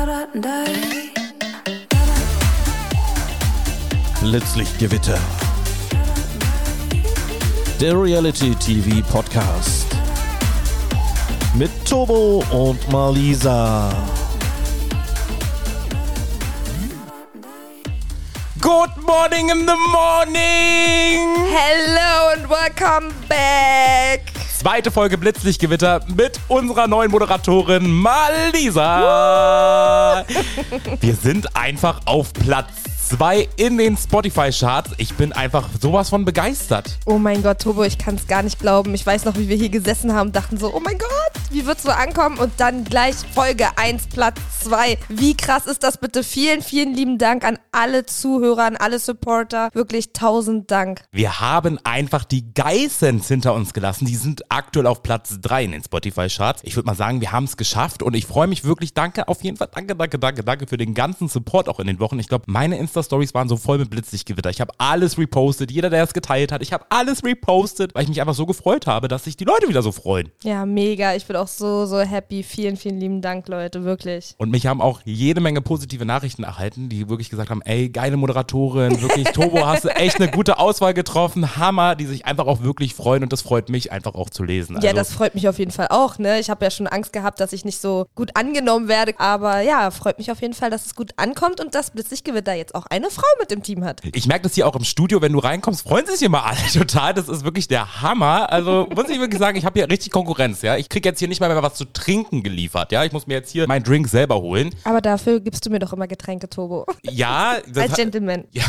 Blitzlichtgewitter. Der Reality-TV-Podcast. Mit Tobo und Malisa. Good morning in the morning! Hello and welcome back! Zweite Folge Blitzlichtgewitter mit unserer neuen Moderatorin Malisa. Wir sind einfach auf Platz 2 in den Spotify-Charts. Ich bin einfach sowas von begeistert. Oh mein Gott, Tobo, ich kann es gar nicht glauben. Ich weiß noch, wie wir hier gesessen haben und dachten so, oh mein Gott, wie wird's so ankommen? Und dann gleich Folge 1, Platz 2. Wie krass ist das bitte? Vielen, vielen lieben Dank an alle Zuhörer, an alle Supporter. Wirklich 1000 Dank. Wir haben einfach die Geissens hinter uns gelassen. Die sind aktuell auf Platz 3 in den Spotify-Charts. Ich würde mal sagen, wir haben es geschafft und ich freue mich wirklich. Danke, auf jeden Fall. Danke für den ganzen Support auch in den Wochen. Ich glaube, meine Insta-Stories waren so voll mit Blitzlichtgewitter. Ich habe alles repostet. Jeder, der es geteilt hat, ich habe alles repostet, weil ich mich einfach so gefreut habe, dass sich die Leute wieder so freuen. Ja, mega. Ich bin auch so happy. Vielen, vielen lieben Dank, Leute. Wirklich. Und mich haben auch jede Menge positive Nachrichten erhalten, die wirklich gesagt haben, ey, geile Moderatorin, wirklich, Tobo, hast du echt eine gute Auswahl getroffen, Hammer, die sich einfach auch wirklich freuen und das freut mich einfach auch zu lesen. Ja, das freut mich auf jeden Fall auch, ne? Ich habe ja schon Angst gehabt, dass ich nicht so gut angenommen werde, aber ja, freut mich auf jeden Fall, dass es gut ankommt und dass Blitzlichtgewitter jetzt auch eine Frau mit im Team hat. Ich merke das hier auch im Studio, wenn du reinkommst, freuen sich immer alle total, das ist wirklich der Hammer, also muss ich wirklich sagen, ich habe hier richtig Konkurrenz, ja, ich kriege jetzt hier nicht mal mehr was zu trinken geliefert, ja, ich muss mir jetzt hier meinen Drink selber holen. Aber dafür gibst du mir doch immer Getränke, Tobo. Ja. Als Gentleman. Ja.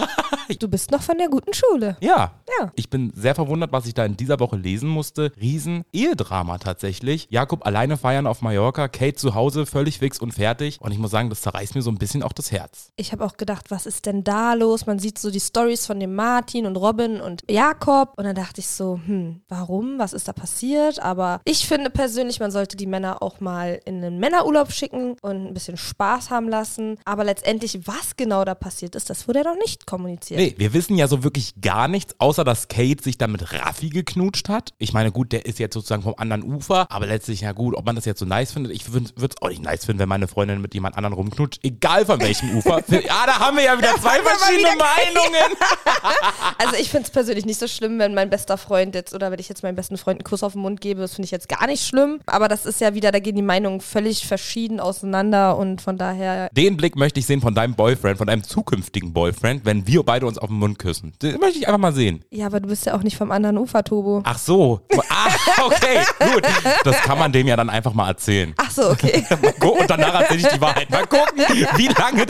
Du bist noch von der guten Schule. Ja. Ja. Ich bin sehr verwundert, was ich da in dieser Woche lesen musste. Riesen-Ehedrama tatsächlich. Jakob alleine feiern auf Mallorca, Kate zu Hause, völlig fix und fertig. Und ich muss sagen, das zerreißt mir so ein bisschen auch das Herz. Ich habe auch gedacht, was ist denn da los? Man sieht so die Storys von dem Martin und Robin und Jakob. Und dann dachte ich so, warum? Was ist da passiert? Aber ich finde persönlich, man sollte die Männer auch mal in einen Männerurlaub schicken und ein bisschen Spaß haben lassen. Aber letztendlich, was genau da passiert ist, das wurde ja noch nicht kommuniziert. Nee, wir wissen ja so wirklich gar nichts, außer dass Kate sich dann mit Raffi geknutscht hat. Ich meine, gut, der ist jetzt sozusagen vom anderen Ufer, aber letztlich, ja gut, ob man das jetzt so nice findet, ich würde es auch nicht nice finden, wenn meine Freundin mit jemand anderem rumknutscht, egal von welchem Ufer. Ja, da haben wir ja wieder zwei verschiedene Meinungen. Also ich finde es persönlich nicht so schlimm, wenn mein bester Freund jetzt, oder wenn ich jetzt meinem besten Freund einen Kuss auf den Mund gebe, das finde ich jetzt gar nicht schlimm, aber das ist ja wieder, da gehen die Meinungen völlig verschieden auseinander und von daher... Den Blick möchte ich sehen von deinem Boyfriend, von deinem zukünftigen Boyfriend, wenn wir beide uns auf den Mund küssen. Das möchte ich einfach mal sehen. Ja, aber du bist ja auch nicht vom anderen Ufer, Tobo. Ach so. Okay, gut. Das kann man dem ja dann einfach mal erzählen. Ach so, okay. Und danach erzähle ich die Wahrheit. Mal gucken, wie lange...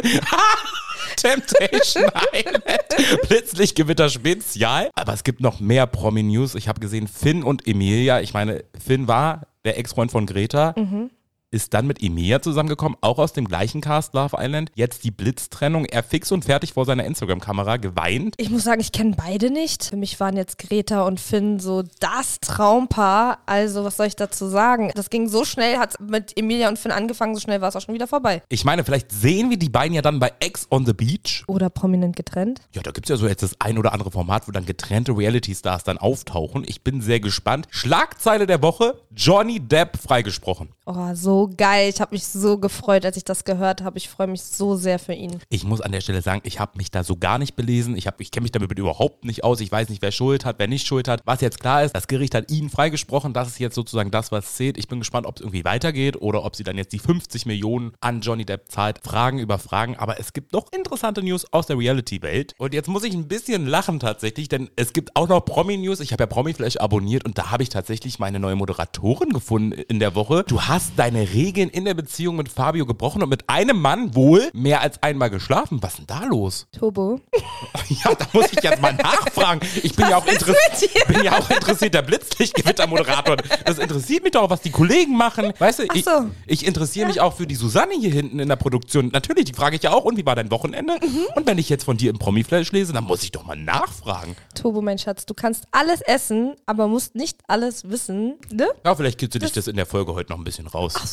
Temptation Island, Blitzlichtgewitter Spezial. Aber es gibt noch mehr Promi-News. Ich habe gesehen, Finn und Emilia. Ich meine, Finn war der Ex-Freund von Greta. Ist dann mit Emilia zusammengekommen, auch aus dem gleichen Cast Love Island. Jetzt die Blitztrennung. Er fix und fertig vor seiner Instagram-Kamera geweint. Ich muss sagen, ich kenne beide nicht. Für mich waren jetzt Greta und Finn so das Traumpaar. Also was soll ich dazu sagen? Das ging so schnell, hat mit Emilia und Finn angefangen, so schnell war es auch schon wieder vorbei. Ich meine, vielleicht sehen wir die beiden ja dann bei Ex on the Beach. Oder prominent getrennt. Ja, da gibt es ja so jetzt das ein oder andere Format, wo dann getrennte Reality-Stars dann auftauchen. Ich bin sehr gespannt. Schlagzeile der Woche, Johnny Depp freigesprochen. Oh, so geil. Ich habe mich so gefreut, als ich das gehört habe. Ich freue mich so sehr für ihn. Ich muss an der Stelle sagen, ich habe mich da so gar nicht belesen. Ich kenne mich damit überhaupt nicht aus. Ich weiß nicht, wer Schuld hat, wer nicht Schuld hat. Was jetzt klar ist, das Gericht hat ihn freigesprochen. Das ist jetzt sozusagen das, was zählt. Ich bin gespannt, ob es irgendwie weitergeht oder ob sie dann jetzt die 50 Millionen an Johnny Depp zahlt. Fragen über Fragen. Aber es gibt noch interessante News aus der Reality-Welt. Und jetzt muss ich ein bisschen lachen tatsächlich, denn es gibt auch noch Promi-News. Ich habe ja Promiflash abonniert und da habe ich tatsächlich meine neue Moderatorin gefunden in der Woche. Du hast deine Regeln in der Beziehung mit Fabio gebrochen und mit einem Mann wohl mehr als einmal geschlafen. Was ist denn da los? Tobo? Ja, da muss ich jetzt mal nachfragen. Ich bin ja auch interessiert, der Blitzlichtgewitter-Moderator. Das interessiert mich doch, was die Kollegen machen. Weißt du, ich interessiere mich auch für die Susanne hier hinten in der Produktion. Natürlich, die frage ich ja auch, und wie war dein Wochenende? Und wenn ich jetzt von dir im Promiflash lese, dann muss ich doch mal nachfragen. Tobo, mein Schatz, du kannst alles essen, aber musst nicht alles wissen, ne? Ja, vielleicht kitzel dich das in der Folge heute noch ein bisschen raus. Ach so,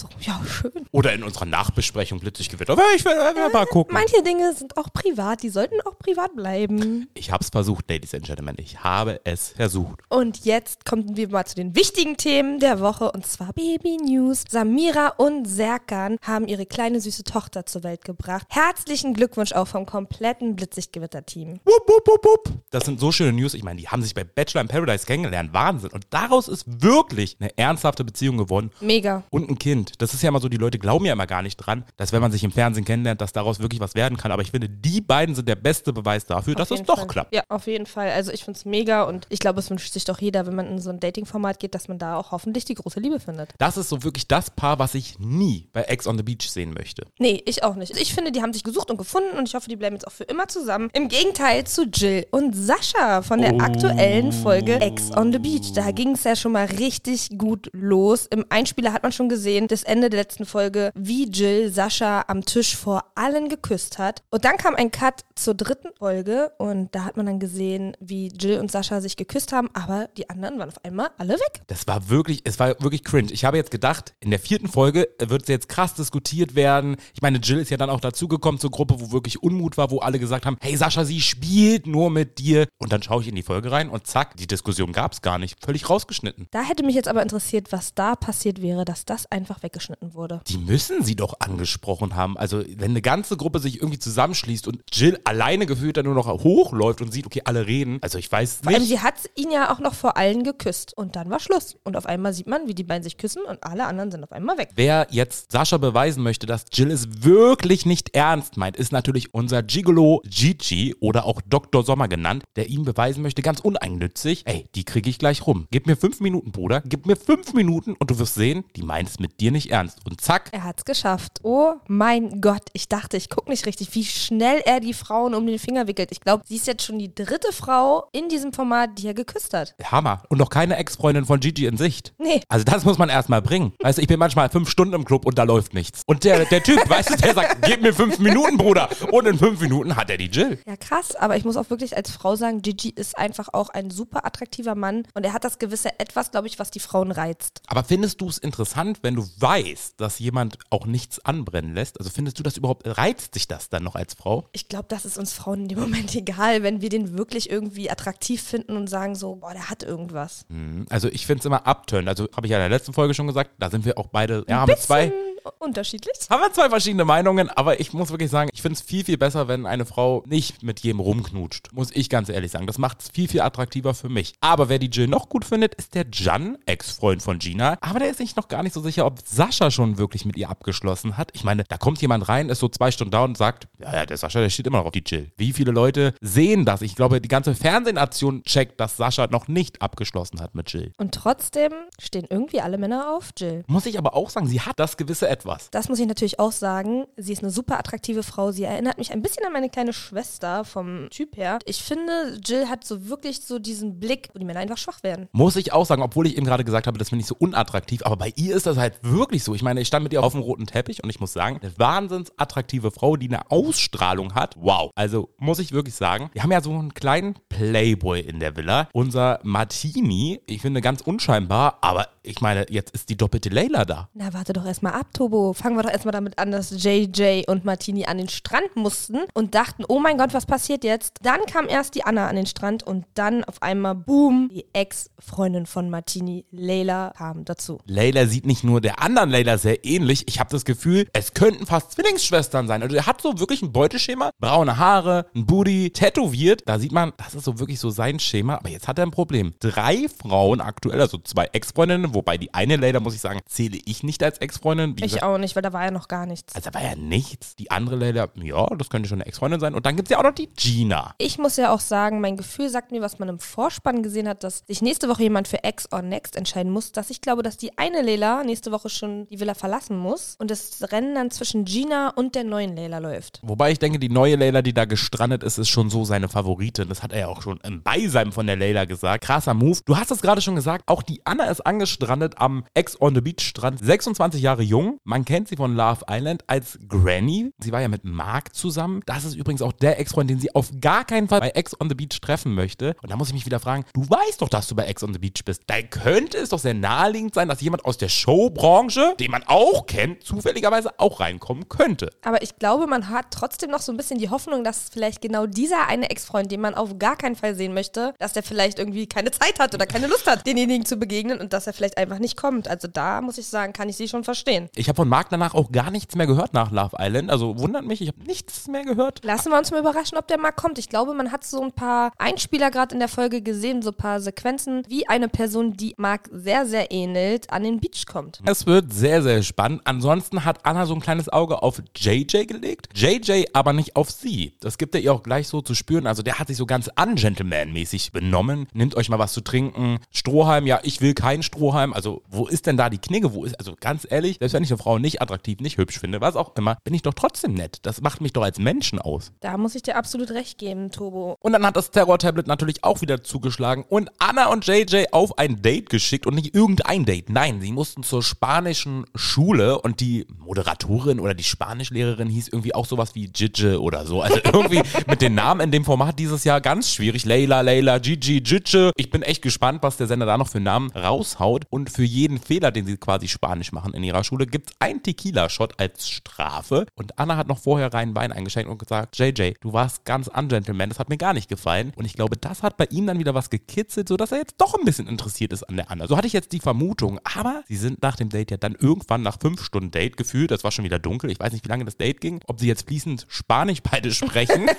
so, ja, schön. Oder in unserer Nachbesprechung plötzlich Gewitter. Ich will mal gucken. Manche Dinge sind auch privat, die sollten auch privat bleiben. Ich habe es versucht, Ladies and Gentlemen. Ich habe es versucht. Und jetzt kommen wir mal zu den wichtigen Themen der Woche, und zwar Baby News. Samira und Serkan haben ihre kleine süße Tochter zur Welt gebracht. Herzlichen Glückwunsch auch vom kompletten Blitzlichtgewitter-Team. Wupp, wupp, wupp, wupp. Das sind so schöne News. Ich meine, die haben sich bei Bachelor in Paradise kennengelernt. Wahnsinn. Und daraus ist wirklich eine ernsthafte Beziehung geworden. Mega. Und ein Kind. Das ist ja immer so, die Leute glauben ja immer gar nicht dran, dass wenn man sich im Fernsehen kennenlernt, dass daraus wirklich was werden kann. Aber ich finde, die beiden sind der beste Beweis dafür, dass es doch klappt. Ja, auf jeden Fall. Also ich finde es mega und ich glaube, es wünscht sich doch jeder, wenn man in so ein Dating-Format geht, dass man da auch hoffentlich die große Liebe findet. Das ist so wirklich das Paar, was ich nie bei Ex on the Beach sehen möchte. Nee, ich auch nicht. Ich finde, die haben sich gesucht und gefunden und ich hoffe, die bleiben jetzt auch für immer zusammen. Im Gegenteil zu Jill und Sascha von der aktuellen Folge Ex on the Beach. Da ging es ja schon mal richtig gut los. Im Einspieler hat man schon gesehen, das Ende der letzten Folge, wie Jill Sascha am Tisch vor allen geküsst hat. Und dann kam ein Cut zur 3. Folge und da hat man dann gesehen, wie Jill und Sascha sich geküsst haben, aber die anderen waren auf einmal alle weg. Es war wirklich cringe. Ich habe jetzt gedacht, in der 4. Folge wird es jetzt krass diskutiert werden. Ich meine, Jill ist ja dann auch dazugekommen zur Gruppe, wo wirklich Unmut war, wo alle gesagt haben, hey Sascha, sie spielt nur mit dir. Und dann schaue ich in die Folge rein und zack, die Diskussion gab es gar nicht. Völlig rausgeschnitten. Da hätte mich jetzt aber interessiert, was da passiert wäre, dass das einfach weggeschnitten wurde. Die müssen sie doch angesprochen haben. Also wenn eine ganze Gruppe sich irgendwie zusammenschließt und Jill alleine gefühlt dann nur noch hochläuft und sieht, okay, alle reden. Also ich weiß nicht. Vor allem, sie hat ihn ja auch noch vor allen geküsst. Und dann war Schluss. Und auf einmal sieht man, wie die beiden sich küssen und alle anderen sind auf einmal weg. Wer jetzt Sascha beweisen möchte, dass Jill es wirklich nicht ernst meint, ist natürlich unser Gigolo Gigi oder auch Dr. Sommer genannt, der ihm beweisen möchte, ganz uneigennützig, ey, die kriege ich gleich rum. Gib mir 5 Minuten, Bruder. Gib mir 5 Minuten und du wirst sehen, die meint es mit dir nicht ernst. Und zack. Er hat's geschafft. Oh mein Gott. Ich dachte, ich gucke nicht richtig, wie schnell er die Frauen um den Finger wickelt. Ich glaube, sie ist jetzt schon die 3. Frau in diesem Format, die er geküsst hat. Hammer. Und noch keine Ex-Freundin von Gigi in Sicht. Nee. Also das muss man erstmal bringen. Weißt du, ich bin manchmal 5 Stunden im Club und da läuft nichts. Und der Typ, weißt du, der sagt, gib mir 5 Minuten, Bruder. Und in 5 Minuten hat er die Jill. Ja, krass. Aber ich muss auch wirklich als Frau sagen, Gigi ist einfach auch ein super attraktiver Mann. Und er hat das gewisse Etwas, glaube ich, was die Frauen reizt. Aber findest du es interessant, wenn du weißt, dass jemand auch nichts anbrennen lässt? Also findest du das überhaupt, reizt dich das dann noch als Frau? Ich glaube, das ist uns Frauen in dem Moment egal, wenn wir den wirklich irgendwie attraktiv finden und sagen so, boah, der hat irgendwas. Also ich finde es immer abturn. Also habe ich ja in der letzten Folge schon gesagt, da sind wir auch beide, ja, Haben wir zwei verschiedene Meinungen, aber ich muss wirklich sagen, ich finde es viel, viel besser, wenn eine Frau nicht mit jedem rumknutscht. Muss ich ganz ehrlich sagen. Das macht es viel, viel attraktiver für mich. Aber wer die Jill noch gut findet, ist der Can, Ex-Freund von Gina. Aber der ist sich noch gar nicht so sicher, ob Sascha schon wirklich mit ihr abgeschlossen hat. Ich meine, da kommt jemand rein, ist so 2 Stunden da und sagt, ja, der Sascha, der steht immer noch auf die Jill. Wie viele Leute sehen das? Ich glaube, die ganze Fernsehnation checkt, dass Sascha noch nicht abgeschlossen hat mit Jill. Und trotzdem stehen irgendwie alle Männer auf Jill. Muss ich aber auch sagen, sie hat das gewisse Etwas. Das muss ich natürlich auch sagen. Sie ist eine super attraktive Frau. Sie erinnert mich ein bisschen an meine kleine Schwester vom Typ her. Ich finde, Jill hat so wirklich so diesen Blick, wo die Männer einfach schwach werden. Muss ich auch sagen, obwohl ich eben gerade gesagt habe, das finde ich so unattraktiv, aber bei ihr ist das halt wirklich so. Ich meine, ich stand mit ihr auf dem roten Teppich und ich muss sagen, eine wahnsinns attraktive Frau, die eine Ausstrahlung hat. Wow. Also muss ich wirklich sagen, wir haben ja so einen kleinen Playboy in der Villa. Unser Martini, ich finde ganz unscheinbar, aber ich meine, jetzt ist die doppelte Layla da. Na, warte doch erstmal ab, Tobo. Fangen wir doch erstmal damit an, dass JJ und Martini an den Strand mussten und dachten, oh mein Gott, was passiert jetzt? Dann kam erst die Anna an den Strand und dann auf einmal, boom, die Ex-Freundin von Martini, Layla, kam dazu. Layla sieht nicht nur der anderen Layla sehr ähnlich. Ich habe das Gefühl, es könnten fast Zwillingsschwestern sein. Also er hat so wirklich ein Beuteschema, braune Haare, ein Booty, tätowiert. Da sieht man, das ist so wirklich so sein Schema. Aber jetzt hat er ein Problem. 3 Frauen aktuell, also 2 Ex-Freundinnen, wobei die eine Layla, muss ich sagen, zähle ich nicht als Ex-Freundin. Ich auch nicht, weil da war ja noch gar nichts. Also da war ja nichts. Die andere Layla, ja, das könnte schon eine Ex-Freundin sein. Und dann gibt es ja auch noch die Gina. Ich muss ja auch sagen, mein Gefühl sagt mir, was man im Vorspann gesehen hat, dass sich nächste Woche jemand für Ex or Next entscheiden muss, dass ich glaube, dass die eine Layla nächste Woche schon die Villa verlassen muss und das Rennen dann zwischen Gina und der neuen Layla läuft. Wobei ich denke, die neue Layla, die da gestrandet ist, ist schon so seine Favoritin. Das hat er ja auch schon im Beisein von der Layla gesagt. Krasser Move. Du hast es gerade schon gesagt, auch die Anna ist angestrandet am Ex on the Beach Strand. 26 Jahre jung, Vermutung, man kennt sie von Love Island als Granny. Sie war ja mit Mark zusammen. Das ist übrigens auch der Ex-Freund, den sie auf gar keinen Fall bei Ex on the Beach treffen möchte. Und da muss ich mich wieder fragen, du weißt doch, dass du bei Ex on the Beach bist. Da könnte es doch sehr naheliegend sein, dass jemand aus der Showbranche, den man auch kennt, zufälligerweise auch reinkommen könnte. Aber ich glaube, man hat trotzdem noch so ein bisschen die Hoffnung, dass vielleicht genau dieser eine Ex-Freund, den man auf gar keinen Fall sehen möchte, dass der vielleicht irgendwie keine Zeit hat oder keine Lust hat, denjenigen zu begegnen und dass er vielleicht einfach nicht kommt. Also da muss ich sagen, kann ich sie schon verstehen. Ich habe von Marc danach auch gar nichts mehr gehört nach Love Island. Also wundert mich, ich habe nichts mehr gehört. Lassen wir uns mal überraschen, ob der Marc kommt. Ich glaube, man hat so ein paar Einspieler gerade in der Folge gesehen, so ein paar Sequenzen, wie eine Person, die Marc sehr, sehr ähnelt, an den Beach kommt. Es wird sehr, sehr spannend. Ansonsten hat Anna so ein kleines Auge auf JJ gelegt. JJ aber nicht auf sie. Das gibt er ihr auch gleich so zu spüren. Also der hat sich so ganz ungentleman-mäßig benommen. Nehmt euch mal was zu trinken. Strohhalm, ja, ich will keinen Strohhalm. Also wo ist denn da die Knigge? Also ganz ehrlich, selbst wenn ich eine Frau nicht attraktiv, nicht hübsch finde, was auch immer, bin ich doch trotzdem nett. Das macht mich doch als Menschen aus. Da muss ich dir absolut recht geben, Tobo. Und dann hat das Terror-Tablet natürlich auch wieder zugeschlagen und Anna und JJ auf ein Date geschickt und nicht irgendein Date. Nein, sie mussten zur spanischen Schule und die Moderatorin oder die Spanischlehrerin hieß irgendwie auch sowas wie Gigi oder so. Also irgendwie mit den Namen in dem Format dieses Jahr ganz schwierig. Leila, Gigi, Gigi. Ich bin echt gespannt, was der Sender da noch für Namen raushaut. Und für jeden Fehler, den sie quasi Spanisch machen in ihrer Schule, gibt's einen Tequila-Shot als Strafe. Und Anna hat noch vorher reinen Wein eingeschenkt und gesagt, JJ, du warst ganz ungentleman, das hat mir gar nicht gefallen. Und ich glaube, das hat bei ihm dann wieder was gekitzelt, sodass er jetzt doch ein bisschen interessiert ist an der Anna. So hatte ich jetzt die Vermutung. Aber sie sind nach dem Date ja dann irgendwann nach 5 Stunden Date gefühlt, das war schon wieder dunkel, ich weiß nicht, wie lange das Date ging, ob sie jetzt fließend Spanisch beide sprechen.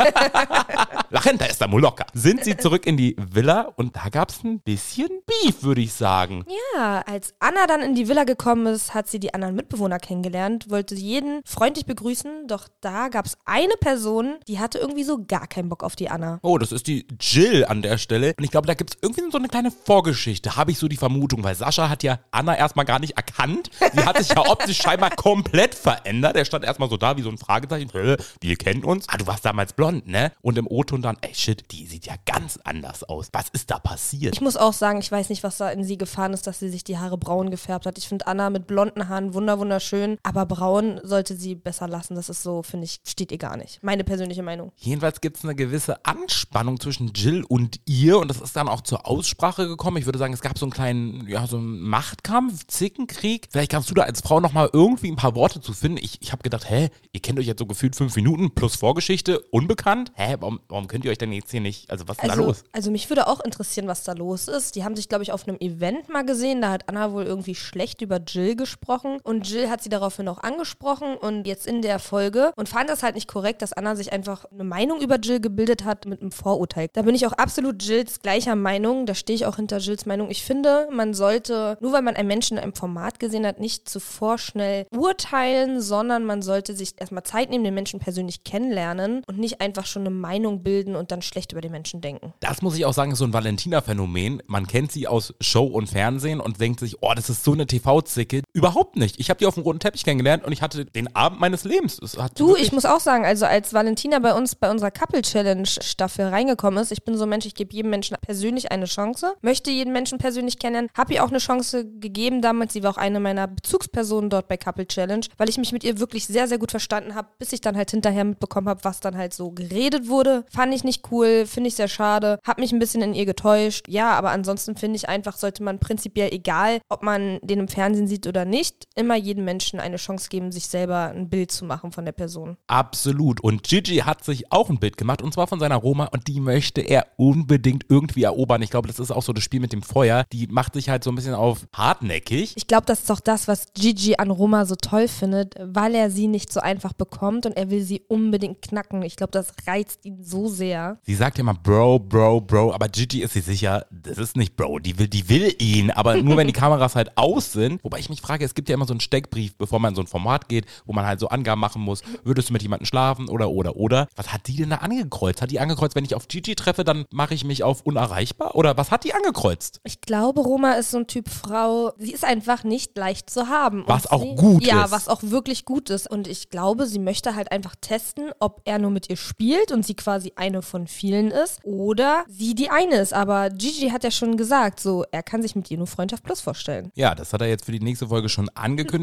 La gente está muy loca. Sind sie zurück in die Villa und da gab es ein bisschen Beef, würde ich sagen. Ja, als Anna dann in die Villa gekommen ist, hat sie die anderen Mitbewohner kennengelernt, wollte jeden freundlich begrüßen, doch da gab es eine Person, die hatte irgendwie so gar keinen Bock auf die Anna. Oh, das ist die Jill an der Stelle. Und ich glaube, da gibt es irgendwie so eine kleine Vorgeschichte, habe ich so die Vermutung, weil Sascha hat ja Anna erstmal gar nicht erkannt. Sie hat sich ja optisch scheinbar komplett verändert. Er stand erstmal so da wie so ein Fragezeichen. Wir kennen uns. Ah, du warst damals blond, ne? Und im O-Ton dann, ey shit, die sieht ja ganz anders aus. Was ist da passiert? Ich muss auch sagen, ich weiß nicht, was da in sie gefahren ist, dass sie sich die Haare braun gefärbt hat. Ich finde Anna mit blonden Haaren wunderschön, aber braun sollte sie besser lassen. Das ist so, finde ich, steht ihr gar nicht. Meine persönliche Meinung. Jedenfalls gibt es eine gewisse Anspannung zwischen Jill und ihr und das ist dann auch zur Aussprache gekommen. Ich würde sagen, es gab so einen kleinen, ja, so einen Machtkampf, Zickenkrieg. Vielleicht kannst du da als Frau nochmal irgendwie ein paar Worte zu finden. Ich habe gedacht, ihr kennt euch jetzt so gefühlt 5 Minuten plus Vorgeschichte, unbekannt. Warum könnt ihr euch denn jetzt hier nicht, also was ist da los? Also mich würde auch interessieren, was da los ist. Die haben sich, glaube ich, auf einem Event mal gesehen. Da hat Anna wohl irgendwie schlecht über Jill gesprochen und Jill hat sie daraufhin auch angesprochen und jetzt in der Folge und fand das halt nicht korrekt, dass Anna sich einfach eine Meinung über Jill gebildet hat mit einem Vorurteil. Da bin ich auch absolut Jills gleicher Meinung. Da stehe ich auch hinter Jills Meinung. Ich finde, man sollte, nur weil man einen Menschen in einem Format gesehen hat, nicht zuvor schnell urteilen, sondern man sollte sich erstmal Zeit nehmen, den Menschen persönlich kennenlernen und nicht einfach schon eine Meinung bilden und dann schlecht über den Menschen denken. Das muss ich auch sagen, ist so ein Valentina-Phänomen. Man kennt sie aus Show und Fernsehen und denkt sich, oh, das ist so eine TV-Zicke. Überhaupt nicht. Ich habe die auf dem roten Teppich kennengelernt und ich hatte den Abend meines Lebens. Ich muss auch sagen, also als Valentina bei uns bei unserer Couple-Challenge-Staffel reingekommen ist, ich bin so ein Mensch, ich gebe jedem Menschen persönlich eine Chance, möchte jeden Menschen persönlich kennenlernen, habe ihr auch eine Chance gegeben damals, sie war auch eine meiner Bezugspersonen dort bei Couple Challenge, weil ich mich mit ihr wirklich sehr, sehr gut verstanden habe, bis ich dann halt hinterher mitbekommen habe, was dann halt so geredet wurde. Fand ich nicht cool, finde ich sehr schade, habe mich ein bisschen in ihr getäuscht. Ja, aber ansonsten finde ich einfach, sollte man prinzipiell, egal ob man den im Fernsehen sieht oder nicht, immer jedem Menschen eine Chance geben, sich selber ein Bild zu machen von der Person. Absolut. Und Gigi hat sich auch ein Bild gemacht und zwar von seiner Roma und die möchte er unbedingt irgendwie erobern. Ich glaube, das ist auch so das Spiel mit dem Feuer. Die macht sich halt so ein bisschen auf hartnäckig. Ich glaube, das ist doch das, was Gigi an Roma so toll findet, weil er sie nicht so einfach bekommt und er will sie unbedingt knacken. Ich glaube, das reizt ihn so sehr. Sie sagt ja immer Bro, aber Gigi ist sich sicher, das ist nicht Bro, die will ihn, aber nur wenn die Kameras halt aus sind. Wobei ich mich frage, es gibt ja immer so einen Steckbrief, bevor man in so ein Format geht, wo man halt so Angaben machen muss, würdest du mit jemandem schlafen oder. Was hat die denn da angekreuzt? Hat die angekreuzt, wenn ich auf Gigi treffe, dann mache ich mich auf unerreichbar? Oder was hat die angekreuzt? Ich glaube, Roma ist so ein Typ Frau, sie ist einfach nicht leicht zu haben. Was auch gut ist. Ja, was auch wirklich gut ist. Und ich glaube, sie möchte halt einfach testen, ob er nur mit ihr spielt und sie quasi eine von vielen ist oder sie die eine ist. Aber Gigi hat ja schon gesagt, so, er kann sich mit ihr nur Freundschaft plus vorstellen. Ja, das hat er jetzt für die nächste Folge schon angekündigt.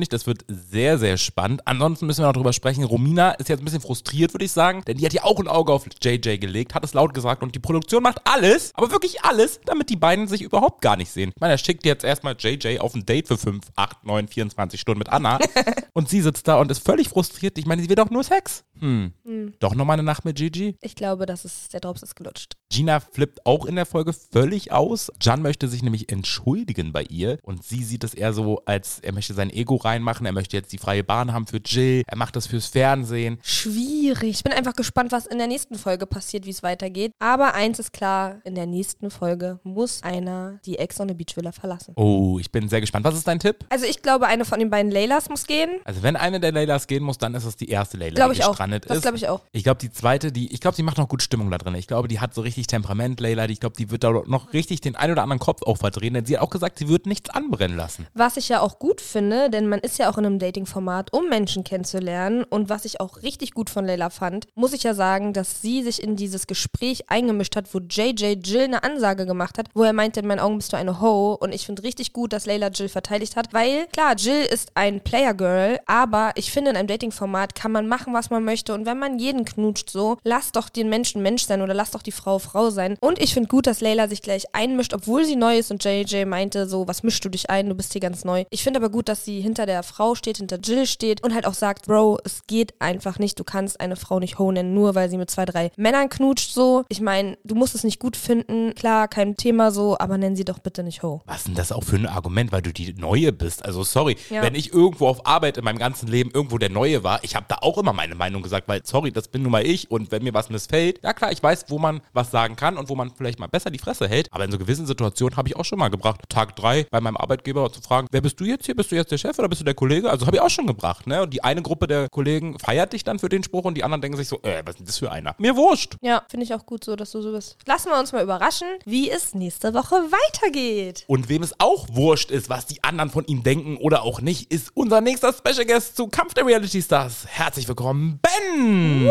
angekündigt, das wird sehr, sehr spannend. Ansonsten müssen wir noch drüber sprechen. Romina ist jetzt ein bisschen frustriert, würde ich sagen, denn die hat ja auch ein Auge auf JJ gelegt, hat es laut gesagt und die Produktion macht alles, aber wirklich alles, damit die beiden sich überhaupt gar nicht sehen. Ich meine, er schickt jetzt erstmal JJ auf ein Date für 5, 8, 9, 24 Stunden mit Anna und sie sitzt da und ist völlig frustriert. Ich meine, sie will doch nur Sex. Doch nochmal eine Nacht mit Gigi? Ich glaube, der Drops ist gelutscht. Gina flippt auch in der Folge völlig aus. Can möchte sich nämlich entschuldigen bei ihr und sie sieht es eher so, als er möchte sein Ego reinmachen, er möchte jetzt die freie Bahn haben für Jill, er macht das fürs Fernsehen. Schwierig. Ich bin einfach gespannt, was in der nächsten Folge passiert, wie es weitergeht. Aber eins ist klar, in der nächsten Folge muss einer die Ex on the Beach Villa verlassen. Oh, ich bin sehr gespannt. Was ist dein Tipp? Also ich glaube, eine von den beiden Leylas muss gehen. Also wenn eine der Leylas gehen muss, dann ist es die erste Leyla, Glaube die ich auch. gestrandet ist. Das glaube ich auch. Ich glaube, die zweite, ich glaube, sie macht noch gut Stimmung da drin. Ich glaube, die hat so richtig Temperament, Leyla. Ich glaube, die wird da noch richtig den ein oder anderen Kopf auch verdrehen, denn sie hat auch gesagt, sie wird nichts anbrennen lassen. Was ich ja auch gut finde, denn man ist ja auch in einem Dating-Format, um Menschen kennenzulernen. Und was ich auch richtig gut von Leyla fand, muss ich ja sagen, dass sie sich in dieses Gespräch eingemischt hat, wo JJ Jill eine Ansage gemacht hat, wo er meinte, in meinen Augen bist du eine Ho. Und ich finde richtig gut, dass Leyla Jill verteidigt hat, weil klar, Jill ist ein Player-Girl, aber ich finde, in einem Dating-Format kann man machen, was man möchte. Und wenn man jeden knutscht so, lass doch den Menschen Mensch sein oder lass doch die Frau Frau sein. Und ich finde gut, dass Leyla sich gleich einmischt, obwohl sie neu ist und JJ meinte so, was mischst du dich ein, du bist hier ganz neu. Ich finde aber gut, dass sie hinter der Frau steht, hinter Jill steht und halt auch sagt, Bro, es geht einfach nicht, du kannst eine Frau nicht Ho nennen, nur weil sie mit 2, 3 Männern knutscht so. Ich meine, du musst es nicht gut finden, klar, kein Thema so, aber nenn sie doch bitte nicht Ho. Was ist denn das auch für ein Argument, weil du die Neue bist? Also sorry, Ja. wenn ich irgendwo auf Arbeit in meinem ganzen Leben irgendwo der Neue war, ich habe da auch immer meine Meinung gesagt, weil sorry, das bin nun mal ich und wenn mir was missfällt, ja klar, ich weiß, wo man was sagen kann und wo man vielleicht mal besser die Fresse hält, aber in so gewissen Situationen habe ich auch schon mal gebracht, Tag 3 bei meinem Arbeitgeber zu fragen, wer bist du jetzt hier? Bist du jetzt der Chef oder bist du der Kollege? Also habe ich auch schon gebracht, ne? Und die eine Gruppe der Kollegen feiert dich dann für den Spruch und die anderen denken sich so, was ist denn das für einer? Mir wurscht. Ja, finde ich auch gut so, dass du so bist. Lassen wir uns mal überraschen, wie es nächste Woche weitergeht. Und wem es auch wurscht ist, was die anderen von ihm denken oder auch nicht, ist unser nächster Special Guest zu Kampf der Reality Stars. Herzlich willkommen, Ben!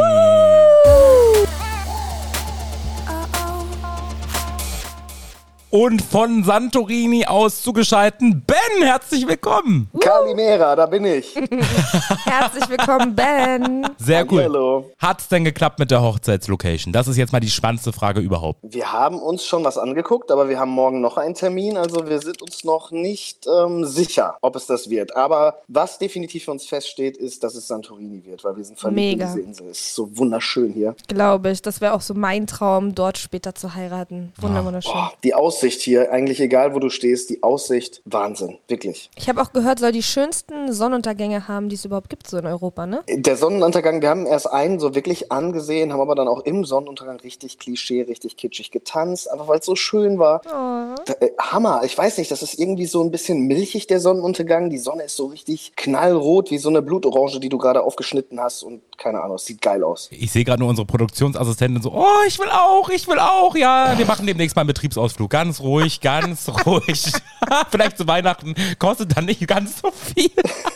Und von Santorini aus zugeschaltet, Ben, herzlich willkommen. Kalimera, da bin ich. Herzlich willkommen, Ben. Sehr cool. Hallo. Hat's denn geklappt mit der Hochzeitslocation? Das ist jetzt mal die spannendste Frage überhaupt. Wir haben uns schon was angeguckt, aber wir haben morgen noch einen Termin. Also wir sind uns noch nicht sicher, ob es das wird. Aber was definitiv für uns feststeht, ist, dass es Santorini wird, weil wir sind verliebt in Mega. diese Insel. Es ist so wunderschön hier. Glaube ich, das wäre auch so mein Traum, dort später zu heiraten. Wunderschön. Oh, die Aussicht hier, eigentlich egal wo du stehst, die Aussicht, Wahnsinn, wirklich. Ich habe auch gehört, soll die schönsten Sonnenuntergänge haben, die es überhaupt gibt, so in Europa, ne? Der Sonnenuntergang, wir haben erst einen so wirklich angesehen, haben aber dann auch im Sonnenuntergang richtig Klischee, richtig kitschig getanzt, einfach weil es so schön war. Hammer, ich weiß nicht, das ist irgendwie so ein bisschen milchig, der Sonnenuntergang. Die Sonne ist so richtig knallrot, wie so eine Blutorange, die du gerade aufgeschnitten hast und keine Ahnung, es sieht geil aus. Ich sehe gerade nur unsere Produktionsassistentin so, oh, ich will auch, ja. Wir machen demnächst mal einen Betriebsausflug, ganz ruhig. Vielleicht zu Weihnachten, kostet dann nicht ganz so viel.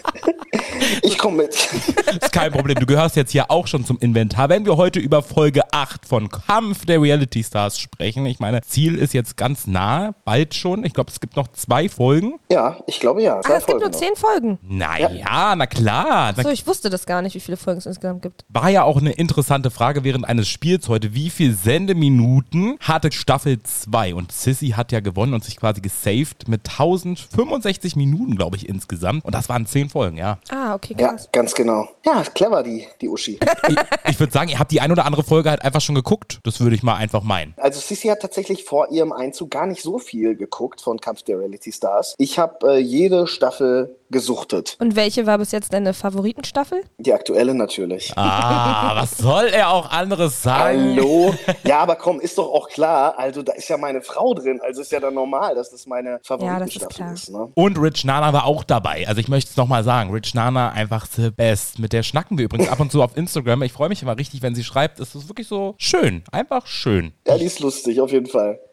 Ich komme mit. Ist kein Problem, du gehörst jetzt hier auch schon zum Inventar. Wenn wir heute über Folge 8 von Kampf der Reality Stars sprechen, ich meine, Ziel ist jetzt ganz nah, bald schon. Ich glaube, es gibt noch 2 Folgen. Ja, ich glaube ja. Ah, es gibt nur 10 Folgen. Naja, na klar. So, ich wusste das gar nicht, wie viele Folgen es insgesamt gibt. War ja auch eine interessante Frage während eines Spiels heute. Wie viel Sendeminuten hatte Staffel 2? Und Sissy hat ja gewonnen und sich quasi gesaved mit 1065 Minuten, glaube ich, insgesamt. Und das waren 10 Folgen, ja. Ah, okay, Ja, krass. ganz genau. Ja, clever, die Uschi. Ich würde sagen, ihr habt die ein oder andere Folge halt einfach schon geguckt. Das würde ich mal einfach meinen. Also Sissy hat tatsächlich vor ihrem Einzug gar nicht so viel geguckt von Kampf der Reality Stars. Ich habe jede Staffel gesuchtet. Und welche war bis jetzt deine Favoritenstaffel? Die aktuelle natürlich. Was soll er auch anderes sagen? Hallo? Ja, aber komm, ist doch auch klar, also da ist ja meine Frau drin, also ist ja dann normal, dass das meine Favoritenstaffel klar. ist. Ne? Und Rich Nana war auch dabei. Also ich möchte es nochmal sagen, Rich Nana einfach the best. Mit der schnacken wir übrigens ab und zu auf Instagram. Ich freue mich immer richtig, wenn sie schreibt. Es ist wirklich so schön. Einfach schön. Ja, die ist lustig, auf jeden Fall.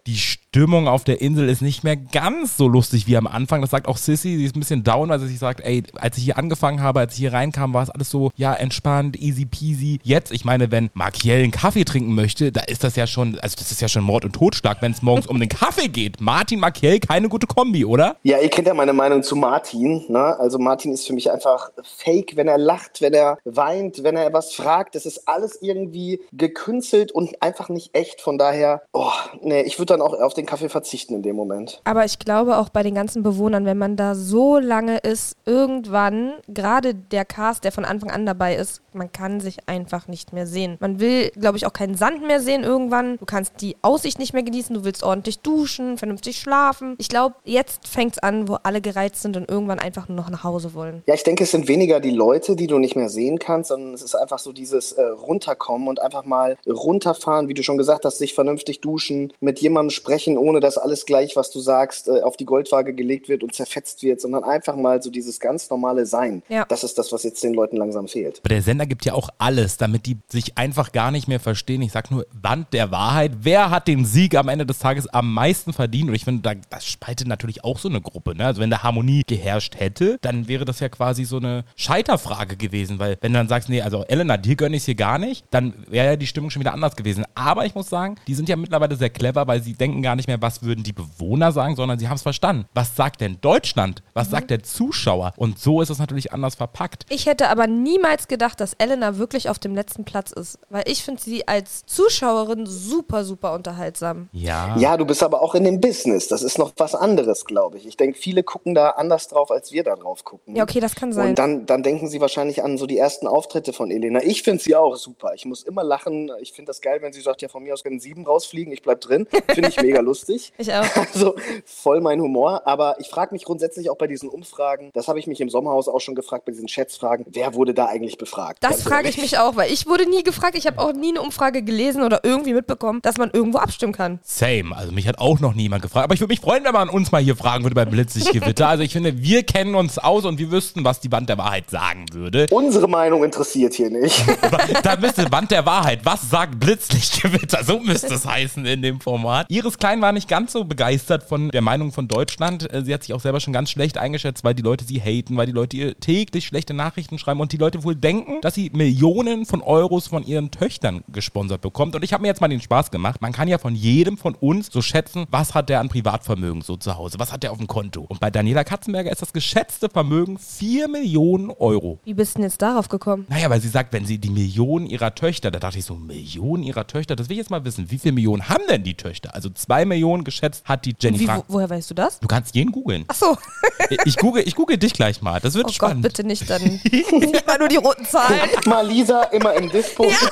die Stimmung auf der Insel ist nicht mehr ganz so lustig wie am Anfang. Das sagt auch Sissy, sie ist ein bisschen down, weil sie sich sagt, ey, als ich hier angefangen habe, als ich hier reinkam, war es alles so, ja, entspannt, easy peasy. Jetzt, ich meine, wenn Markiel einen Kaffee trinken möchte, da ist das ja schon, also das ist ja schon Mord und Totschlag, wenn es morgens um den Kaffee geht. Martin, Markiel, keine gute Kombi, oder? Ja, ihr kennt ja meine Meinung zu Martin, ne? Also Martin ist für mich einfach fake, wenn er lacht, wenn er weint, wenn er was fragt. Das ist alles irgendwie gekünstelt und einfach nicht echt. Von daher, ich würde dann auch auf den Kaffee verzichten in dem Moment. Aber ich glaube auch bei den ganzen Bewohnern, wenn man da so lange ist, irgendwann, gerade der Cast, der von Anfang an dabei ist, man kann sich einfach nicht mehr sehen. Man will, glaube ich, auch keinen Sand mehr sehen irgendwann. Du kannst die Aussicht nicht mehr genießen, du willst ordentlich duschen, vernünftig schlafen. Ich glaube, jetzt fängt es an, wo alle gereizt sind und irgendwann einfach nur noch nach Hause wollen. Ja, ich denke, es sind weniger die Leute, die du nicht mehr sehen kannst, sondern es ist einfach so dieses Runterkommen und einfach mal runterfahren, wie du schon gesagt hast, sich vernünftig duschen, mit jemandem sprechen, ohne dass alles gleich, was du sagst, auf die Goldwaage gelegt wird und zerfetzt wird, sondern einfach mal so dieses ganz normale Sein. Ja. Das ist das, was jetzt den Leuten langsam fehlt. Aber der Sender gibt ja auch alles, damit die sich einfach gar nicht mehr verstehen. Ich sag nur, Band der Wahrheit. Wer hat den Sieg am Ende des Tages am meisten verdient? Und ich finde, das spaltet natürlich auch so eine Gruppe. Ne? Also wenn da Harmonie geherrscht hätte, dann wäre das ja quasi so eine Scheiterfrage gewesen. Weil wenn du dann sagst, nee, also Elena, dir gönne ich es hier gar nicht, dann wäre ja die Stimmung schon wieder anders gewesen. Aber ich muss sagen, die sind ja mittlerweile sehr clever, weil sie denken gar nicht mehr, was würden die Bewohner sagen, sondern sie haben es verstanden. Was sagt denn Deutschland? Was sagt der Zuschauer? Und so ist es natürlich anders verpackt. Ich hätte aber niemals gedacht, dass Elena wirklich auf dem letzten Platz ist. Weil ich finde sie als Zuschauerin super, super unterhaltsam. Ja, du bist aber auch in dem Business. Das ist noch was anderes, glaube ich. Ich denke, viele gucken da anders drauf, als wir da drauf gucken. Ja, okay, das kann sein. Und dann denken sie wahrscheinlich an so die ersten Auftritte von Elena. Ich finde sie auch super. Ich muss immer lachen. Ich finde das geil, wenn sie sagt, ja, von mir aus können 7 rausfliegen, ich bleib drin. Finde ich mega lustig. Ich auch. Also voll mein Humor. Aber ich frage mich grundsätzlich auch bei diesen Umfragen, das habe ich mich im Sommerhaus auch schon gefragt, bei diesen Schätzfragen, wer wurde da eigentlich befragt? Das frage ich mich auch, weil ich wurde nie gefragt. Ich habe auch nie eine Umfrage gelesen oder irgendwie mitbekommen, dass man irgendwo abstimmen kann. Same. Also mich hat auch noch niemand gefragt. Aber ich würde mich freuen, wenn man uns mal hier fragen würde bei Blitzlichtgewitter. Also ich finde, wir kennen uns aus und wir wüssten, was die Band der Wahrheit sagen würde. Unsere Meinung interessiert hier nicht. Da müsste Band der Wahrheit. Was sagt Blitzlichtgewitter? So müsste es heißen in dem Format. Iris Klein war nicht ganz so begeistert von der Meinung von Deutschland. Sie hat sich auch selber schon ganz schlecht eingeschätzt, weil die Leute sie haten, weil die Leute ihr täglich schlechte Nachrichten schreiben und die Leute wohl denken, dass sie Millionen von Euros von ihren Töchtern gesponsert bekommt. Und ich habe mir jetzt mal den Spaß gemacht. Man kann ja von jedem von uns so schätzen, was hat der an Privatvermögen so zu Hause? Was hat der auf dem Konto? Und bei Daniela Katzenberger ist das geschätzte Vermögen 4 Millionen Euro. Wie bist du denn jetzt darauf gekommen? Naja, weil sie sagt, wenn sie die Millionen ihrer Töchter, da dachte ich so, Millionen ihrer Töchter, das will ich jetzt mal wissen. Wie viele Millionen haben denn die Töchter? Also 2 Millionen geschätzt hat die Jenny Frank. Woher weißt du das? Du kannst jeden googeln. Ach so. Ich google dich gleich mal. Das wird spannend. Gott, bitte nicht, dann sieht man nur die roten Zahlen. Mal Lisa immer im Dispo. Ja.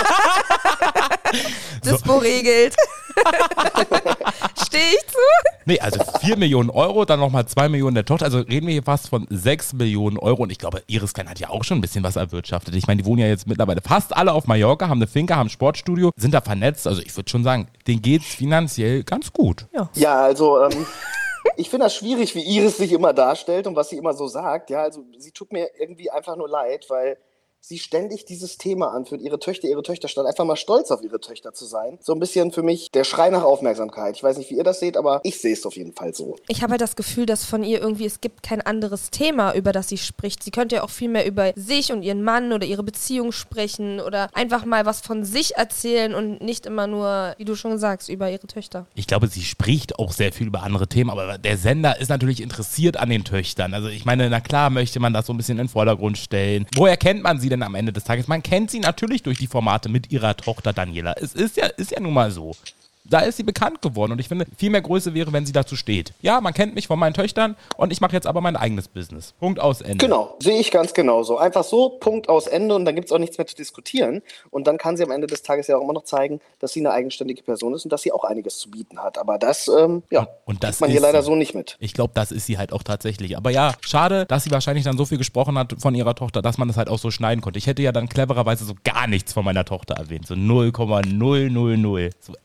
Dispo regelt. Stehe ich zu? Nee, also 4 Millionen Euro, dann nochmal 2 Millionen der Tochter. Also reden wir hier fast von 6 Millionen Euro. Und ich glaube, Iris Klein hat ja auch schon ein bisschen was erwirtschaftet. Ich meine, die wohnen ja jetzt mittlerweile fast alle auf Mallorca, haben eine Finca, haben ein Sportstudio, sind da vernetzt. Also ich würde schon sagen, denen geht's finanziell ganz gut. Ja, also ich finde das schwierig, wie Iris sich immer darstellt und was sie immer so sagt. Ja, also sie tut mir irgendwie einfach nur leid, weil sie ständig dieses Thema anführt, ihre Töchter, statt einfach mal stolz auf ihre Töchter zu sein. So ein bisschen für mich der Schrei nach Aufmerksamkeit. Ich weiß nicht, wie ihr das seht, aber ich sehe es auf jeden Fall so. Ich habe halt das Gefühl, dass von ihr irgendwie, es gibt kein anderes Thema, über das sie spricht. Sie könnte ja auch viel mehr über sich und ihren Mann oder ihre Beziehung sprechen oder einfach mal was von sich erzählen und nicht immer nur, wie du schon sagst, über ihre Töchter. Ich glaube, sie spricht auch sehr viel über andere Themen, aber der Sender ist natürlich interessiert an den Töchtern. Also ich meine, na klar möchte man das so ein bisschen in den Vordergrund stellen. Woher kennt man sie denn am Ende des Tages? Man kennt sie natürlich durch die Formate mit ihrer Tochter Daniela. Es ist ja nun mal so. Da ist sie bekannt geworden und ich finde, viel mehr Größe wäre, wenn sie dazu steht. Ja, man kennt mich von meinen Töchtern und ich mache jetzt aber mein eigenes Business. Punkt, aus, Ende. Genau, sehe ich ganz genauso. Einfach so, Punkt, aus, Ende und dann gibt es auch nichts mehr zu diskutieren. Und dann kann sie am Ende des Tages ja auch immer noch zeigen, dass sie eine eigenständige Person ist und dass sie auch einiges zu bieten hat. Aber das, und das kriegt man hier leider so nicht mit. Ich glaube, das ist sie halt auch tatsächlich. Aber ja, schade, dass sie wahrscheinlich dann so viel gesprochen hat von ihrer Tochter, dass man das halt auch so schneiden konnte. Ich hätte ja dann clevererweise so gar nichts von meiner Tochter erwähnt. So 0,000. So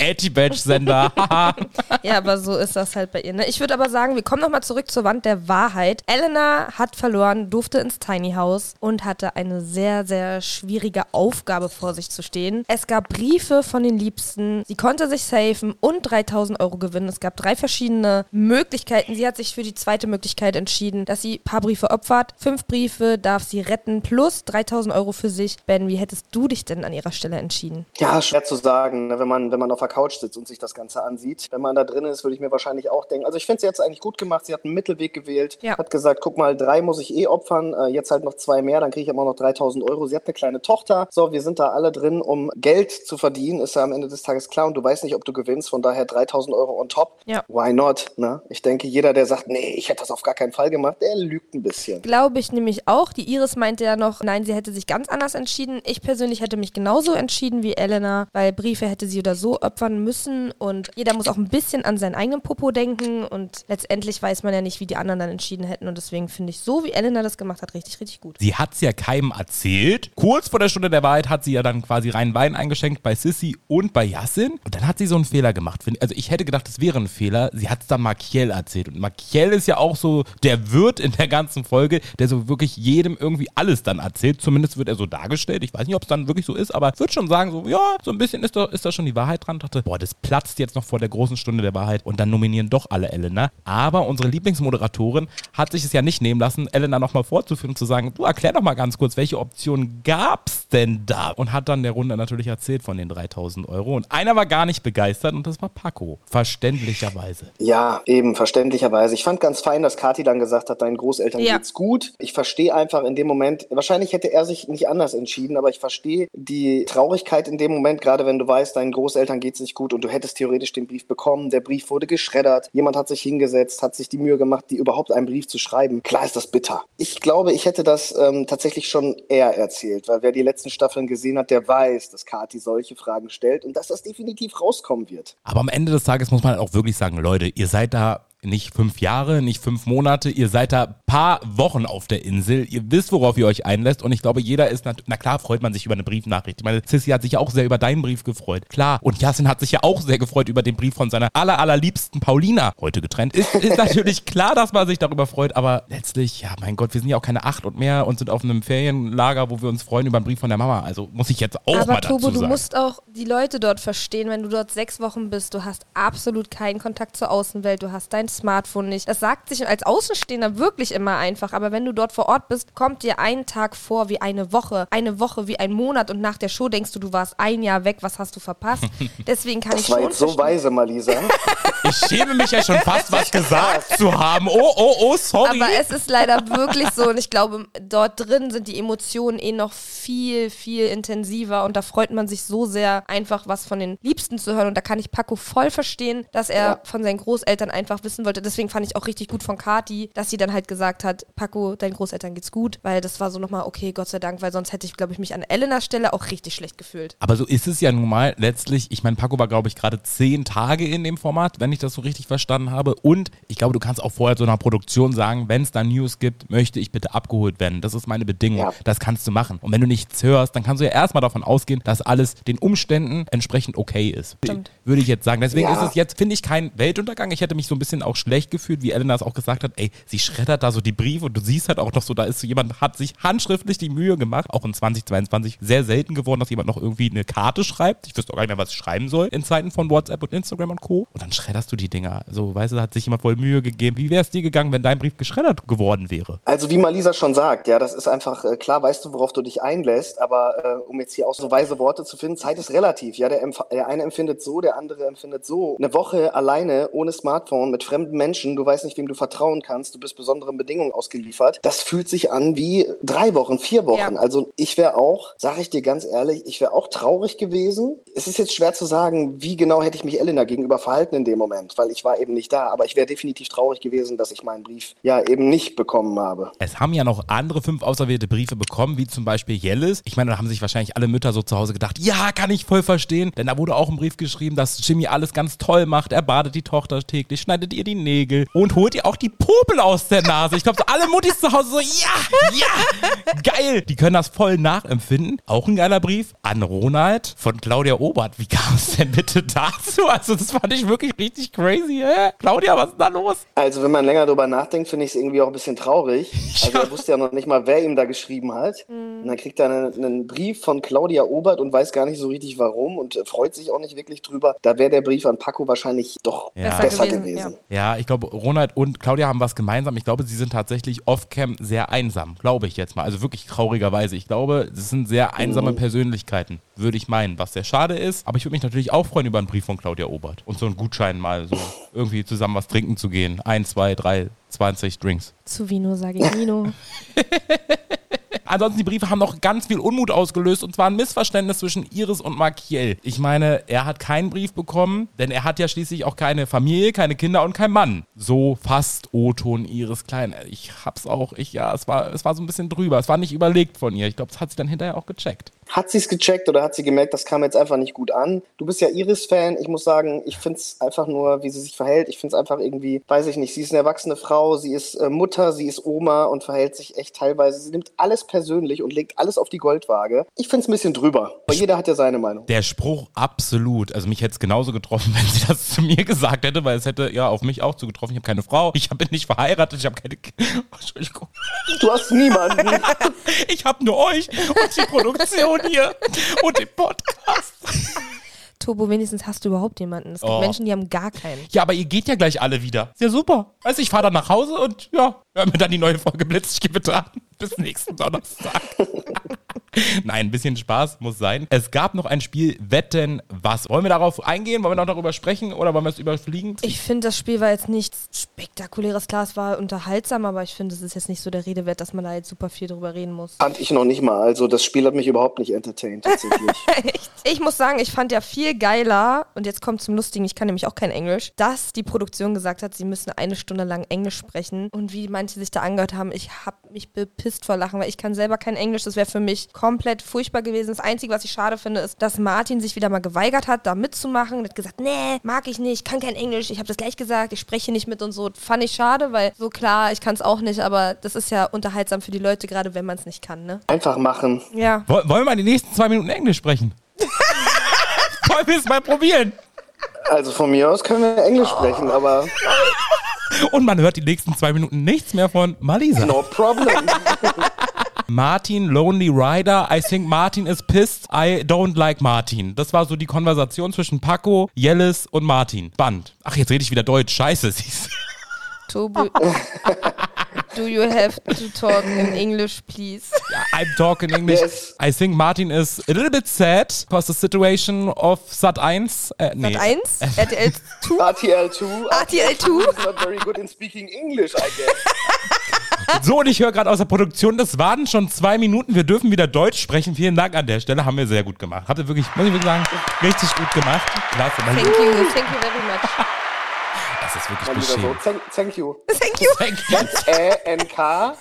Trash-Sender. Ja, aber so ist das halt bei ihr. Ne? Ich würde aber sagen, wir kommen nochmal zurück zur Wand der Wahrheit. Elena hat verloren, durfte ins Tiny House und hatte eine sehr, sehr schwierige Aufgabe vor sich zu stehen. Es gab Briefe von den Liebsten. Sie konnte sich safen und 3.000 € gewinnen. Es gab 3 verschiedene Möglichkeiten. Sie hat sich für die zweite Möglichkeit entschieden, dass sie ein paar Briefe opfert. 5 Briefe darf sie retten plus 3.000 € für sich. Ben, wie hättest du dich denn an ihrer Stelle entschieden? Ja, schwer zu sagen, ne, wenn man auf der Couch sitzt und sich das Ganze ansieht. Wenn man da drin ist, würde ich mir wahrscheinlich auch denken, also ich finde, sie hat es eigentlich gut gemacht. Sie hat einen Mittelweg gewählt, hat gesagt, guck mal, 3 muss ich opfern, jetzt halt noch 2 mehr, dann kriege ich aber noch 3.000 €. Sie hat eine kleine Tochter. So, wir sind da alle drin, um Geld zu verdienen, ist ja am Ende des Tages klar und du weißt nicht, ob du gewinnst, von daher 3.000 € on top. Ja. Why not? Ne? Ich denke, jeder, der sagt, nee, ich hätte das auf gar keinen Fall gemacht, der lügt ein bisschen. Glaube ich nämlich auch. Die Iris meinte ja noch, nein, sie hätte sich ganz anders entschieden. Ich persönlich hätte mich genauso entschieden wie Elena, weil Briefe hätte sie oder so opfern müssen und jeder muss auch ein bisschen an seinen eigenen Popo denken und letztendlich weiß man ja nicht, wie die anderen dann entschieden hätten und deswegen finde ich so, wie Elena das gemacht hat, richtig, richtig gut. Sie hat es ja keinem erzählt. Kurz vor der Stunde der Wahrheit hat sie ja dann quasi reinen Wein eingeschenkt bei Sissy und bei Yassin und dann hat sie so einen Fehler gemacht. Also ich hätte gedacht, es wäre ein Fehler. Sie hat es dann Markiel erzählt und Markiel ist ja auch so der Wirt in der ganzen Folge, der so wirklich jedem irgendwie alles dann erzählt. Zumindest wird er so dargestellt. Ich weiß nicht, ob es dann wirklich so ist, aber ich würde schon sagen, so ja, so ein bisschen ist da schon die Wahrheit dran. Ich dachte, boah, das platzt jetzt noch vor der großen Stunde der Wahrheit und dann nominieren doch alle Elena. Aber unsere Lieblingsmoderatorin hat sich es ja nicht nehmen lassen, Elena nochmal vorzuführen und zu sagen, du erklär doch mal ganz kurz, welche Optionen gab's denn da? Und hat dann der Runde natürlich erzählt von den 3.000 € und einer war gar nicht begeistert und das war Paco. Verständlicherweise. Ja, eben, verständlicherweise. Ich fand ganz fein, dass Kathi dann gesagt hat, deinen Großeltern geht's gut. Ich verstehe einfach in dem Moment, wahrscheinlich hätte er sich nicht anders entschieden, aber ich verstehe die Traurigkeit in dem Moment, gerade wenn du weißt, deinen Großeltern geht's nicht gut und du hättest theoretisch den Brief bekommen, der Brief wurde geschreddert, jemand hat sich hingesetzt, hat sich die Mühe gemacht, die überhaupt einen Brief zu schreiben. Klar ist das bitter. Ich glaube, ich hätte das tatsächlich schon eher erzählt, weil wer die letzten Staffeln gesehen hat, der weiß, dass Kathi solche Fragen stellt und dass das definitiv rauskommen wird. Aber am Ende des Tages muss man auch wirklich sagen, Leute, ihr seid da nicht 5 Jahre, nicht 5 Monate, ihr seid da paar Wochen auf der Insel, ihr wisst, worauf ihr euch einlässt und ich glaube, jeder ist, na klar freut man sich über eine Briefnachricht. Ich meine, Sissy hat sich ja auch sehr über deinen Brief gefreut, klar. Und Yassin hat sich ja auch sehr gefreut über den Brief von seiner allerliebsten Paulina, heute getrennt. Ist natürlich klar, dass man sich darüber freut, aber letztlich, ja mein Gott, wir sind ja auch keine 8 und mehr und sind auf einem Ferienlager, wo wir uns freuen über einen Brief von der Mama, also muss ich jetzt auch aber mal dazu sagen. Aber Tobo, du musst auch die Leute dort verstehen, wenn du dort 6 Wochen bist, du hast absolut keinen Kontakt zur Außenwelt, du hast dein Smartphone nicht. Das sagt sich als Außenstehender wirklich immer einfach, aber wenn du dort vor Ort bist, kommt dir ein Tag vor wie eine Woche wie ein Monat und nach der Show denkst du warst 1 Jahr weg, was hast du verpasst? Deswegen kann ich schon Das war jetzt so weise, Malisa. Ich schäme mich ja schon fast, was gesagt zu haben. Oh, sorry. Aber es ist leider wirklich so und ich glaube, dort drin sind die Emotionen noch viel, viel intensiver und da freut man sich so sehr, einfach was von den Liebsten zu hören und da kann ich Paco voll verstehen, dass er von seinen Großeltern einfach wissen wollte. Deswegen fand ich auch richtig gut von Kathi, dass sie dann halt gesagt hat, Paco, deinen Großeltern geht's gut, weil das war so nochmal, okay, Gott sei Dank, weil sonst hätte ich, glaube ich, mich an Elenas Stelle auch richtig schlecht gefühlt. Aber so ist es ja nun mal letztlich, ich meine, Paco war, glaube ich, gerade 10 Tage in dem Format, wenn ich das so richtig verstanden habe und ich glaube, du kannst auch vorher zu einer Produktion sagen, wenn es da News gibt, möchte ich bitte abgeholt werden. Das ist meine Bedingung. Ja. Das kannst du machen. Und wenn du nichts hörst, dann kannst du ja erstmal davon ausgehen, dass alles den Umständen entsprechend okay ist. Stimmt. Würde ich jetzt sagen. Deswegen ist es jetzt, finde ich, kein Weltuntergang. Ich hätte mich so ein bisschen auch schlecht gefühlt, wie Elena es auch gesagt hat, ey, sie schreddert da so die Briefe und du siehst halt auch noch so, da ist so jemand, hat sich handschriftlich die Mühe gemacht, auch in 2022 sehr selten geworden, dass jemand noch irgendwie eine Karte schreibt. Ich wüsste auch gar nicht mehr, was ich schreiben soll in Zeiten von WhatsApp und Instagram und Co. Und dann schredderst du die Dinger. So, weißt du, da hat sich jemand voll Mühe gegeben. Wie wäre es dir gegangen, wenn dein Brief geschreddert geworden wäre? Also wie Malisa schon sagt, ja, das ist einfach, klar weißt du, worauf du dich einlässt, aber um jetzt hier auch so weise Worte zu finden, Zeit ist relativ. Ja, der eine empfindet so, der andere empfindet so. Eine Woche alleine, ohne Smartphone, mit fremden Menschen, du weißt nicht, wem du vertrauen kannst, du bist besonderen Bedingungen ausgeliefert. Das fühlt sich an wie 3 Wochen, 4 Wochen. Ja. Also ich wäre auch, sage ich dir ganz ehrlich, ich wäre auch traurig gewesen. Es ist jetzt schwer zu sagen, wie genau hätte ich mich Elena gegenüber verhalten in dem Moment, weil ich war eben nicht da. Aber ich wäre definitiv traurig gewesen, dass ich meinen Brief ja eben nicht bekommen habe. Es haben ja noch andere 5 auserwählte Briefe bekommen, wie zum Beispiel Jellis. Ich meine, da haben sich wahrscheinlich alle Mütter so zu Hause gedacht, ja, kann ich voll verstehen. Denn da wurde auch ein Brief geschrieben, dass Jimmy alles ganz toll macht. Er badet die Tochter täglich, schneidet ihr die Nägel und holt ihr auch die Popel aus der Nase. Ich glaube, so alle Muttis zu Hause so, ja, geil. Die können das voll nachempfinden. Auch ein geiler Brief an Ronald von Claudia Obert. Wie kam es denn bitte dazu? Also das fand ich wirklich richtig crazy. Claudia, was ist da los? Also wenn man länger drüber nachdenkt, finde ich es irgendwie auch ein bisschen traurig. Also er wusste ja noch nicht mal, wer ihm da geschrieben hat. Und dann kriegt er einen Brief von Claudia Obert und weiß gar nicht so richtig warum und freut sich auch nicht wirklich drüber. Da wäre der Brief an Paco wahrscheinlich doch besser gewesen. Ja, ich glaube, Ronald und Claudia haben was gemeinsam. Ich glaube, sie sind tatsächlich off-cam sehr einsam, glaube ich jetzt mal. Also wirklich traurigerweise. Ich glaube, es sind sehr einsame Persönlichkeiten, würde ich meinen, was sehr schade ist. Aber ich würde mich natürlich auch freuen über einen Brief von Claudia Obert und so einen Gutschein mal so irgendwie zusammen was trinken zu gehen. 1, 2, 3, 20 Drinks. Zu Vino sage ich Vino. Ansonsten, die Briefe haben noch ganz viel Unmut ausgelöst und zwar ein Missverständnis zwischen Iris und Markiel. Ich meine, er hat keinen Brief bekommen, denn er hat ja schließlich auch keine Familie, keine Kinder und keinen Mann. So fast O-Ton Iris Klein. Ich hab's auch, es war so ein bisschen drüber. Es war nicht überlegt von ihr. Ich glaube, das hat sie dann hinterher auch gecheckt. Hat sie es gecheckt oder hat sie gemerkt, das kam jetzt einfach nicht gut an? Du bist ja Iris-Fan. Ich muss sagen, ich finde es einfach nur, wie sie sich verhält. Ich finde es einfach irgendwie, weiß ich nicht, sie ist eine erwachsene Frau, sie ist Mutter, sie ist Oma und verhält sich echt teilweise. Sie nimmt alles persönlich und legt alles auf die Goldwaage. Ich finde es ein bisschen drüber. Aber jeder hat ja seine Meinung. Der Spruch absolut. Also mich hätte es genauso getroffen, wenn sie das zu mir gesagt hätte, weil es hätte ja auf mich auch zugetroffen. Ich habe keine Frau, ich bin nicht verheiratet, ich habe keine Entschuldigung. Du hast niemanden. Ich habe nur euch und die Produktion hier und den Podcast. Turbo, wenigstens hast du überhaupt jemanden. Es gibt Menschen, die haben gar keinen. Ja, aber ihr geht ja gleich alle wieder. Ist ja super. Weißt du, ich fahre dann nach Hause und ja, hören wir dann die neue Folge Blitz. Ich gebe an. Bis nächsten Donnerstag. Nein, ein bisschen Spaß muss sein. Es gab noch ein Spiel Wetten, was? Wollen wir darauf eingehen? Wollen wir noch darüber sprechen oder wollen wir es überfliegen? Ich finde, das Spiel war jetzt nichts Spektakuläres. Klar, es war unterhaltsam, aber ich finde, es ist jetzt nicht so der Rede wert, dass man da jetzt super viel drüber reden muss. Fand ich noch nicht mal. Also das Spiel hat mich überhaupt nicht entertained, tatsächlich. Echt? Ich muss sagen, ich fand ja viel geiler, und jetzt kommt zum Lustigen, ich kann nämlich auch kein Englisch, dass die Produktion gesagt hat, sie müssen 1 Stunde lang Englisch sprechen. Und wie manche sich da angehört haben, ich habe mich bepisst vor Lachen, weil ich kann selber kein Englisch. Das wäre für mich komplett furchtbar gewesen. Das Einzige, was ich schade finde, ist, dass Martin sich wieder mal geweigert hat, da mitzumachen. Und hat gesagt, nee, mag ich nicht, kann kein Englisch. Ich habe das gleich gesagt, ich spreche nicht mit und so. Fand ich schade, weil so klar, ich kann es auch nicht, aber das ist ja unterhaltsam für die Leute, gerade wenn man es nicht kann, ne? Einfach machen. Ja. Wollen wir mal die nächsten 2 Minuten Englisch sprechen? Wollen wir es mal probieren? Also von mir aus können wir Englisch sprechen, aber... Und man hört die nächsten 2 Minuten nichts mehr von Malisa. No problem. Martin, Lonely Rider, I think Martin is pissed, I don't like Martin. Das war so die Konversation zwischen Paco, Jellis und Martin. Spannend. Ach, jetzt rede ich wieder Deutsch. Scheiße, siehst du. Tobi, do you have to talk in English, please? I'm talking English. Yes. I think Martin is a little bit sad because the situation of Sat1. Nee. Sat1? RTL 2? RTL2. RTL2? is not very good in speaking English, I guess. So, und ich höre gerade aus der Produktion, das waren schon 2 Minuten. Wir dürfen wieder Deutsch sprechen. Vielen Dank an der Stelle. Haben wir sehr gut gemacht. Habt ihr wirklich, muss ich wirklich sagen, richtig gut gemacht. Klasse. Thank you very much. Das ist wirklich Mal wieder beschämend. so. Thank you. Thank you. N-K.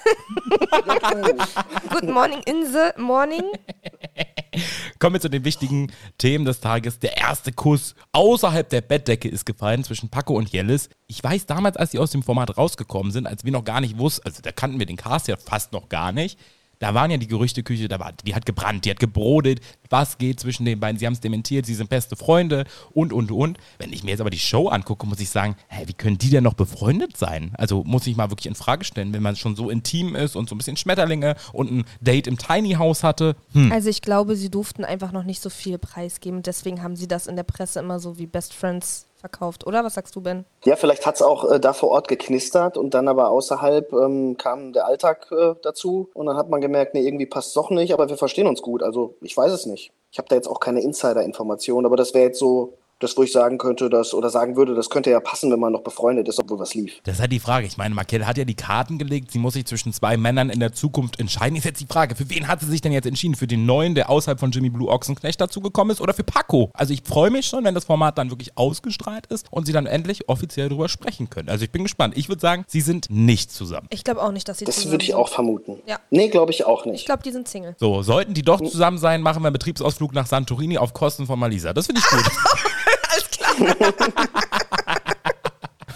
Good morning in the morning. Kommen wir zu den wichtigen Themen des Tages. Der erste Kuss außerhalb der Bettdecke ist gefallen zwischen Paco und Jellis. Ich weiß damals, als die aus dem Format rausgekommen sind, als wir noch gar nicht wussten, also da kannten wir den Cast ja fast noch gar nicht. Da waren ja die Gerüchteküche, die hat gebrannt, die hat gebrodelt. Was geht zwischen den beiden? Sie haben es dementiert, sie sind beste Freunde und. Wenn ich mir jetzt aber die Show angucke, muss ich sagen, wie können die denn noch befreundet sein? Also muss ich mal wirklich in Frage stellen, wenn man schon so intim ist und so ein bisschen Schmetterlinge und ein Date im Tiny House hatte. Also ich glaube, sie durften einfach noch nicht so viel preisgeben. Deswegen haben sie das in der Presse immer so wie Best Friends verkauft, oder? Was sagst du, Ben? Ja, vielleicht hat es auch da vor Ort geknistert und dann aber außerhalb kam der Alltag dazu und dann hat man gemerkt, nee, irgendwie passt es doch nicht, aber wir verstehen uns gut. Also ich weiß es nicht. Ich habe da jetzt auch keine Insider-Informationen, aber das wäre jetzt so das, wo ich sagen könnte, sagen würde, das könnte ja passen, wenn man noch befreundet ist, obwohl was lief. Das ist halt die Frage. Ich meine, Markelle hat ja die Karten gelegt. Sie muss sich zwischen 2 Männern in der Zukunft entscheiden. Ist jetzt die Frage, für wen hat sie sich denn jetzt entschieden? Für den neuen, der außerhalb von Jimmy Blue Ochsenknecht dazugekommen ist oder für Paco? Also ich freue mich schon, wenn das Format dann wirklich ausgestrahlt ist und sie dann endlich offiziell drüber sprechen können. Also ich bin gespannt. Ich würde sagen, sie sind nicht zusammen. Ich glaube auch nicht, dass sie zusammen sind. Das würde ich auch vermuten. Ja. Nee, glaube ich auch nicht. Ich glaube, die sind Single. So, sollten die doch zusammen sein, machen wir einen Betriebsausflug nach Santorini auf Kosten von Malisa. Das finde ich gut. Alles klar.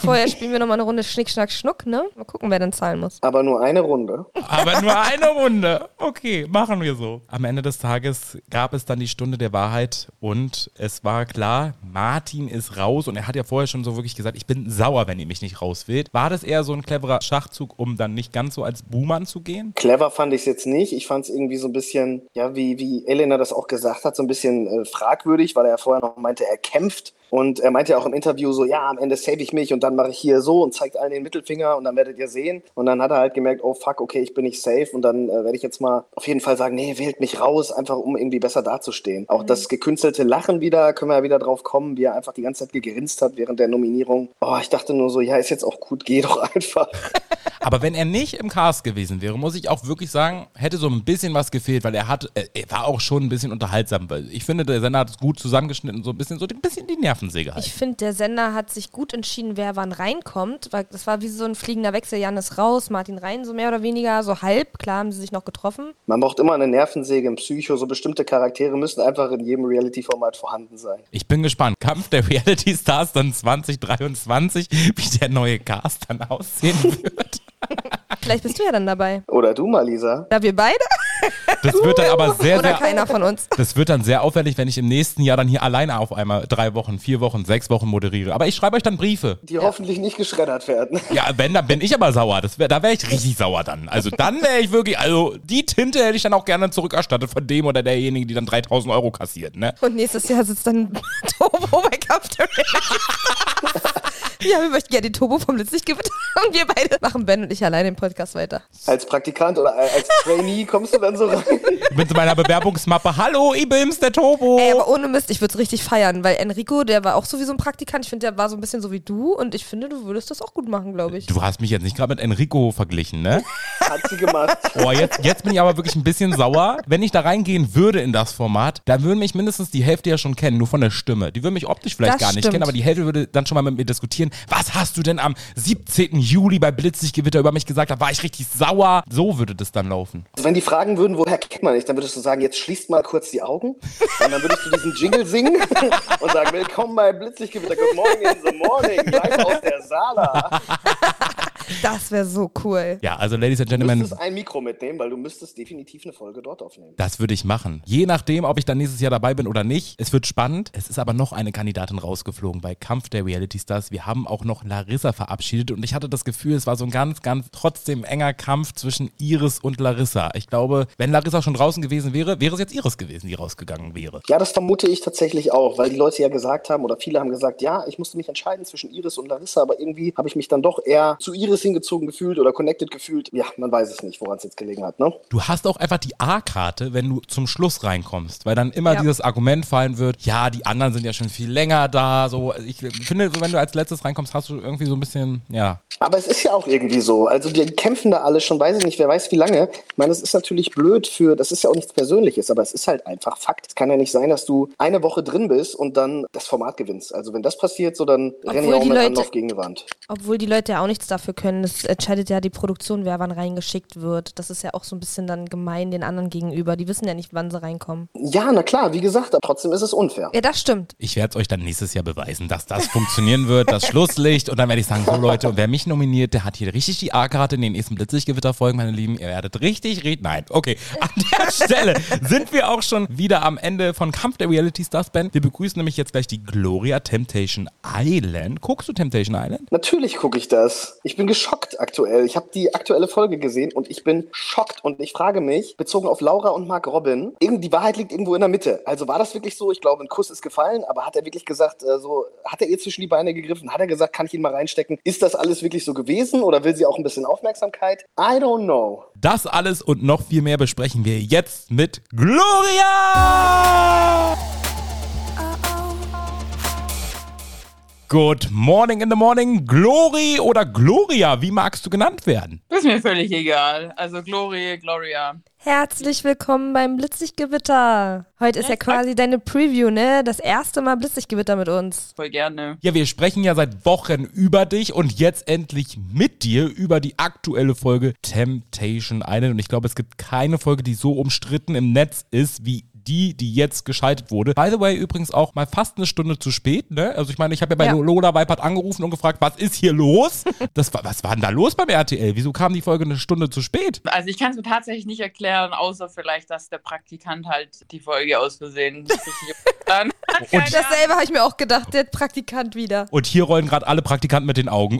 Vorher spielen wir nochmal eine Runde Schnick, Schnack, Schnuck, ne? Mal gucken, wer dann zahlen muss. Aber nur eine Runde. Aber nur eine Runde. Okay, machen wir so. Am Ende des Tages gab es dann die Stunde der Wahrheit und es war klar, Martin ist raus und er hat ja vorher schon so wirklich gesagt, ich bin sauer, wenn ihr mich nicht rauswählt. War das eher so ein cleverer Schachzug, um dann nicht ganz so als Buhmann zu gehen? Clever fand ich es jetzt nicht. Ich fand es irgendwie so ein bisschen, ja, wie Elena das auch gesagt hat, so ein bisschen fragwürdig, weil er ja vorher noch meinte, er kämpft. Und er meinte ja auch im Interview so, ja, am Ende save ich mich und dann mache ich hier so und zeigt allen den Mittelfinger und dann werdet ihr sehen. Und dann hat er halt gemerkt, oh fuck, okay, ich bin nicht safe und dann werde ich jetzt mal auf jeden Fall sagen, nee, wählt mich raus, einfach um irgendwie besser dazustehen. Auch das gekünstelte Lachen wieder, können wir ja wieder drauf kommen, wie er einfach die ganze Zeit gegrinst hat während der Nominierung. Oh, ich dachte nur so, ja, ist jetzt auch gut, geh doch einfach. Aber wenn er nicht im Cast gewesen wäre, muss ich auch wirklich sagen, hätte so ein bisschen was gefehlt, weil er war auch schon ein bisschen unterhaltsam. Weil ich finde, der Sender hat es gut zusammengeschnitten, so ein bisschen die Nervensäge halt. Ich finde, der Sender hat sich gut entschieden, wer wann reinkommt, weil das war wie so ein fliegender Wechsel. Jan ist raus, Martin rein, so mehr oder weniger, so halb. Klar haben sie sich noch getroffen. Man braucht immer eine Nervensäge im Psycho. So bestimmte Charaktere müssen einfach in jedem Reality-Format vorhanden sein. Ich bin gespannt. Kampf der Reality-Stars dann 2023, wie der neue Cast dann aussehen wird. Vielleicht bist du ja dann dabei. Oder du mal, Lisa. Da wir beide? Das wird dann aber sehr, Oder sehr... keiner von uns. Das wird dann sehr auffällig, wenn ich im nächsten Jahr dann hier alleine auf einmal 3 Wochen, 4 Wochen, 6 Wochen moderiere. Aber ich schreibe euch dann Briefe. Die hoffentlich nicht geschreddert werden. Ja, wenn, dann bin ich aber sauer. Da wäre ich richtig sauer dann. Also dann wäre ich wirklich, also die Tinte hätte ich dann auch gerne zurückerstattet von dem oder derjenigen, die dann 3.000 Euro kassiert, ne? Und nächstes Jahr sitzt dann Turbo bei Kampf der Ja, wir möchten gerne den Turbo vom Blitzlichtgewitter und wir beide machen Ben und ich alleine den Podcast weiter. Als Praktikant oder als Trainee kommst du dann so rein? Mit meiner Bewerbungsmappe, hallo, ich bin's, der Turbo. Ey, aber ohne Mist, ich würde es richtig feiern, weil Enrico, der war auch sowieso ein Praktikant. Ich finde, der war so ein bisschen so wie du und ich finde, du würdest das auch gut machen, glaube ich. Du hast mich jetzt nicht gerade mit Enrico verglichen, ne? Hat sie gemacht. Oh, jetzt bin ich aber wirklich ein bisschen sauer. Wenn ich da reingehen würde in das Format, dann würden mich mindestens die Hälfte ja schon kennen, nur von der Stimme. Die würden mich optisch vielleicht Das gar nicht stimmt. kennen, aber die Hälfte würde dann schon mal mit mir diskutieren. Was hast du denn am 17. Juli bei Blitzlichtgewitter über mich gesagt? Da war ich richtig sauer. So würde das dann laufen. Also wenn die fragen würden, woher kennt man dich, dann würdest du sagen, jetzt schließt mal kurz die Augen und dann würdest du diesen Jingle singen und sagen, willkommen bei Blitzlichtgewitter, good morning in the morning, live aus der Sala. Das wäre so cool. Ja, also Ladies and Du Gentlemen, müsstest ein Mikro mitnehmen, weil du müsstest definitiv eine Folge dort aufnehmen. das würde ich machen. Je nachdem, ob ich dann nächstes Jahr dabei bin oder nicht. Es wird spannend. Es ist aber noch eine Kandidatin rausgeflogen bei Kampf der Reality Stars. Wir haben auch noch Larissa verabschiedet und ich hatte das Gefühl, es war so ein ganz, ganz trotzdem enger Kampf zwischen Iris und Larissa. Ich glaube, wenn Larissa schon draußen gewesen wäre, wäre es jetzt Iris gewesen, die rausgegangen wäre. Ja, das vermute ich tatsächlich auch, weil die Leute ja gesagt haben, oder viele haben gesagt, ja, ich musste mich entscheiden zwischen Iris und Larissa, aber irgendwie habe ich mich dann doch eher zu Iris hingezogen gefühlt oder connected gefühlt. Ja, man weiß es nicht, woran es jetzt gelegen hat, ne? Du hast auch einfach die A-Karte, wenn du zum Schluss reinkommst, weil dann immer dieses Argument fallen wird, ja, die anderen sind ja schon viel länger da, so. Ich finde, so, wenn du als letztes reinkommst, hast du irgendwie so ein bisschen, ja. Aber es ist ja auch irgendwie so. Also die kämpfen da alle schon, weiß ich nicht, wer weiß wie lange. Ich meine, das ist natürlich blöd das ist ja auch nichts Persönliches, aber es ist halt einfach Fakt. Es kann ja nicht sein, dass du eine Woche drin bist und dann das Format gewinnst. Also wenn das passiert, so dann rennen wir auch mit Anlauf gegen die Wand. Obwohl die Leute ja auch nichts dafür können. Das entscheidet ja die Produktion, wer wann reingeschickt wird. Das ist ja auch so ein bisschen dann gemein den anderen gegenüber. Die wissen ja nicht, wann sie reinkommen. Ja, na klar, wie gesagt, aber trotzdem ist es unfair. Ja, das stimmt. Ich werde es euch dann nächstes Jahr beweisen, dass das funktionieren wird, das Schlusslicht. Und dann werde ich sagen, so Leute, und wer mich nominiert, der hat hier richtig die A-Karte in den nächsten Blitzlichtgewitter-Folgen, meine Lieben. Ihr werdet richtig reden. Nein, okay. An der Stelle sind wir auch schon wieder am Ende von Kampf der Reality Stars, Ben. Wir begrüßen nämlich jetzt gleich die Gloria Temptation Island. Guckst du Temptation Island? Natürlich gucke ich das. Ich bin geschockt aktuell. Ich habe die aktuelle Folge gesehen und ich bin schockt. Und ich frage mich, bezogen auf Laura und Mark Robin, die Wahrheit liegt irgendwo in der Mitte. Also war das wirklich so? Ich glaube, ein Kuss ist gefallen, aber hat er wirklich gesagt, hat er ihr zwischen die Beine gegriffen? Hat er gesagt, kann ich ihn mal reinstecken? Ist das alles wirklich so gewesen oder will sie auch ein bisschen Aufmerksamkeit? I don't know. Das alles und noch viel mehr besprechen wir jetzt mit Gloria! Good morning in the morning, Glory oder Gloria, wie magst du genannt werden? Das ist mir völlig egal. Also Gloria. Herzlich willkommen beim Blitzlichtgewitter. Heute ist ja quasi deine Preview, ne? Das erste Mal Blitzlichtgewitter mit uns. Voll gerne. Ja, wir sprechen ja seit Wochen über dich und jetzt endlich mit dir über die aktuelle Folge Temptation Island. Und ich glaube, es gibt keine Folge, die so umstritten im Netz ist wie die jetzt geschaltet wurde. By the way, übrigens auch mal fast eine Stunde zu spät, ne? Also ich meine, ich habe ja bei Lola Weipert angerufen und gefragt, was ist hier los? Was war denn da los beim RTL? Wieso kam die Folge eine Stunde zu spät? Also ich kann es mir tatsächlich nicht erklären, außer vielleicht, dass der Praktikant halt die Folge aus Versehen nicht richtig getan hat. Und dasselbe habe ich mir auch gedacht, der Praktikant wieder. Und hier rollen gerade alle Praktikanten mit den Augen.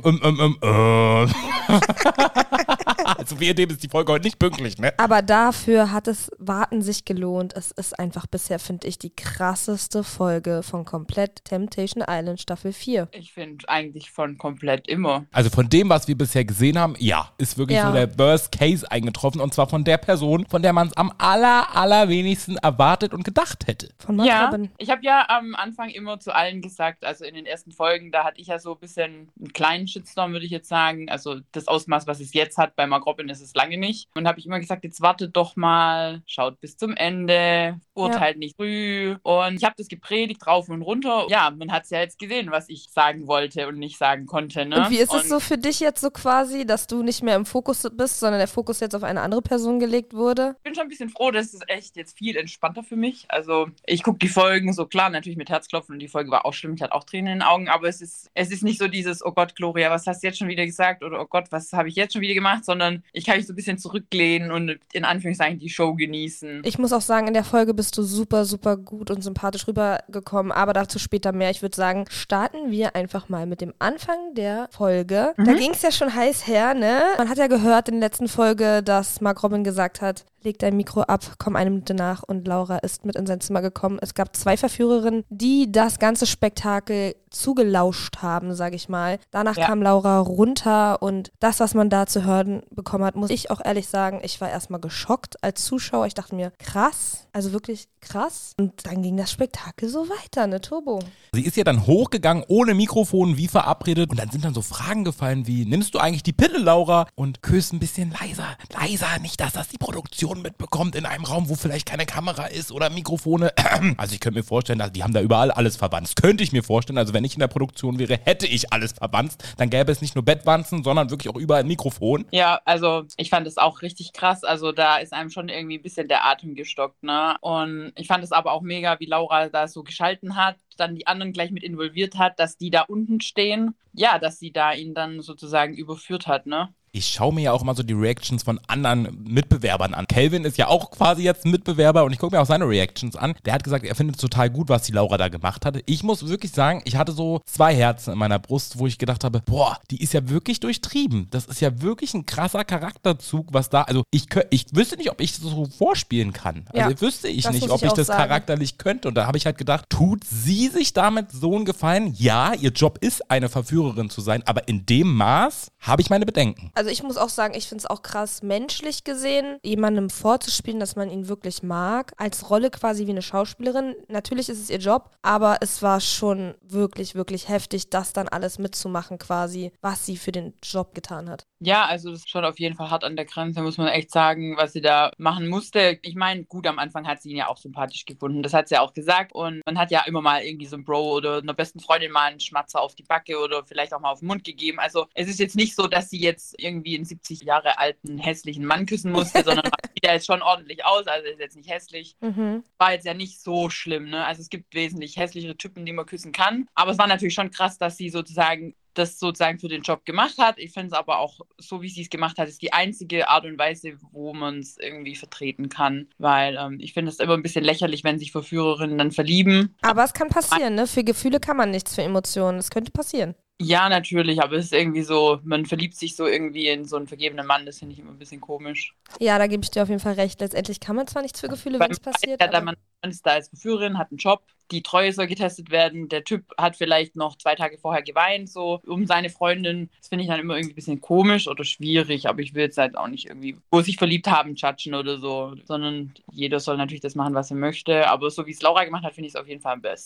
Also wie dem ist die Folge heute nicht pünktlich, ne? Aber dafür hat es Warten sich gelohnt. Es ist einfach bisher, finde ich, die krasseste Folge von komplett Temptation Island Staffel 4. Ich finde eigentlich von komplett immer. Also von dem, was wir bisher gesehen haben, ja, ist wirklich so der Worst Case eingetroffen. Und zwar von der Person, von der man es am allerwenigsten erwartet und gedacht hätte. Von Mark Robin. Ich habe ja am Anfang immer zu allen gesagt, also in den ersten Folgen, da hatte ich ja so ein bisschen einen kleinen Shitstorm, würde ich jetzt sagen. Also das Ausmaß, was es jetzt hat bei Mark Robin, ist es lange nicht. Und habe ich immer gesagt, jetzt wartet doch mal, schaut bis zum Ende, urteilt nicht früh. Und ich habe das gepredigt rauf und runter. Ja, man hat es ja jetzt gesehen, was ich sagen wollte und nicht sagen konnte. Ne? Und wie ist es so für dich jetzt so quasi, dass du nicht mehr im Fokus bist, sondern der Fokus jetzt auf eine andere Person gelegt wurde? Ich bin schon ein bisschen froh, das ist echt jetzt viel entspannter für mich. Also ich gucke die Folgen so klar, natürlich mit Herzklopfen und die Folge war auch schlimm, ich hatte auch Tränen in den Augen, aber es ist nicht so dieses, oh Gott, Gloria, was hast du jetzt schon wieder gesagt oder oh Gott, was habe ich jetzt schon wieder gemacht, sondern ich kann mich so ein bisschen zurücklehnen und in Anführungszeichen die Show genießen. Ich muss auch sagen, in der Folge bist du super, super gut und sympathisch rübergekommen, aber dazu später mehr. Ich würde sagen, starten wir einfach mal mit dem Anfang der Folge. Da ging es ja schon heiß her, ne? Man hat ja gehört in der letzten Folge, dass Mark Robin gesagt hat, leg dein Mikro ab, komm eine Minute nach und Laura ist mit in sein Zimmer gekommen. Es gab 2 Verführerinnen, die das ganze Spektakel zugelauscht haben, sage ich mal. Danach kam Laura runter und das, was man da zu hören bekommen hat, muss ich auch ehrlich sagen, ich war erstmal geschockt als Zuschauer. Ich dachte mir, krass, also wirklich krass. Und dann ging das Spektakel so weiter, ne, Turbo? Sie ist ja dann hochgegangen, ohne Mikrofon, wie verabredet. Und dann sind dann so Fragen gefallen wie, nimmst du eigentlich die Pille, Laura? Und küss ein bisschen leiser, nicht, dass das die Produktion mitbekommt in einem Raum, wo vielleicht keine Kamera ist oder Mikrofone. Also ich könnte mir vorstellen, also die haben da überall alles verwanzt. Könnte ich mir vorstellen, also wenn ich in der Produktion wäre, hätte ich alles verwanzt. Dann gäbe es nicht nur Bettwanzen, sondern wirklich auch überall ein Mikrofon. Ja, also ich fand es auch richtig krass. Also da ist einem schon irgendwie ein bisschen der Atem gestockt, ne? Und ich fand es aber auch mega, wie Laura da so geschalten hat, dann die anderen gleich mit involviert hat, dass die da unten stehen. Ja, dass sie da ihn dann sozusagen überführt hat, ne? Ich schaue mir ja auch immer so die Reactions von anderen Mitbewerbern an. Kelvin ist ja auch quasi jetzt ein Mitbewerber und ich gucke mir auch seine Reactions an. Der hat gesagt, er findet es total gut, was die Laura da gemacht hatte. Ich muss wirklich sagen, ich hatte so 2 Herzen in meiner Brust, wo ich gedacht habe, boah, die ist ja wirklich durchtrieben. Das ist ja wirklich ein krasser Charakterzug, was da, also ich wüsste nicht, ob ich das so vorspielen kann. Also wüsste ich nicht, ob ich das charakterlich könnte. Und da habe ich halt gedacht, tut sie sich damit so einen Gefallen? Ja, ihr Job ist, eine Verführerin zu sein, aber in dem Maß habe ich meine Bedenken. Also ich muss auch sagen, ich finde es auch krass menschlich gesehen, jemandem vorzuspielen, dass man ihn wirklich mag, als Rolle quasi wie eine Schauspielerin. Natürlich ist es ihr Job, aber es war schon wirklich, wirklich heftig, das dann alles mitzumachen quasi, was sie für den Job getan hat. Ja, also das ist schon auf jeden Fall hart an der Grenze, muss man echt sagen, was sie da machen musste. Ich meine, gut, am Anfang hat sie ihn ja auch sympathisch gefunden, das hat sie ja auch gesagt und man hat ja immer mal irgendwie so ein Bro oder einer besten Freundin mal einen Schmatzer auf die Backe oder vielleicht auch mal auf den Mund gegeben. Also es ist jetzt nicht so, dass sie jetzt irgendwie einen 70 Jahre alten, hässlichen Mann küssen musste, sondern man sieht ja jetzt schon ordentlich aus, also ist jetzt nicht hässlich. War jetzt ja nicht so schlimm, ne? Also es gibt wesentlich hässlichere Typen, die man küssen kann, aber es war natürlich schon krass, dass sie das sozusagen für den Job gemacht hat. Ich finde es aber auch, so wie sie es gemacht hat, ist die einzige Art und Weise, wo man es irgendwie vertreten kann. Weil ich finde es immer ein bisschen lächerlich, wenn sich Verführerinnen dann verlieben. Aber es kann passieren, ne? Für Gefühle kann man nichts, für Emotionen. Es könnte passieren. Ja, natürlich, aber es ist irgendwie so, man verliebt sich so irgendwie in so einen vergebenen Mann, das finde ich immer ein bisschen komisch. Ja, da gebe ich dir auf jeden Fall recht. Letztendlich kann man zwar nichts für Gefühle, wenn es passiert. Ja, man ist da als Verführerin, hat einen Job, die Treue soll getestet werden, der Typ hat vielleicht noch 2 Tage vorher geweint, so um seine Freundin. Das finde ich dann immer irgendwie ein bisschen komisch oder schwierig, aber ich will jetzt halt auch nicht irgendwie, wo sich verliebt haben, judgen oder so, sondern jeder soll natürlich das machen, was er möchte, aber so wie es Laura gemacht hat, finde ich es auf jeden Fall am besten.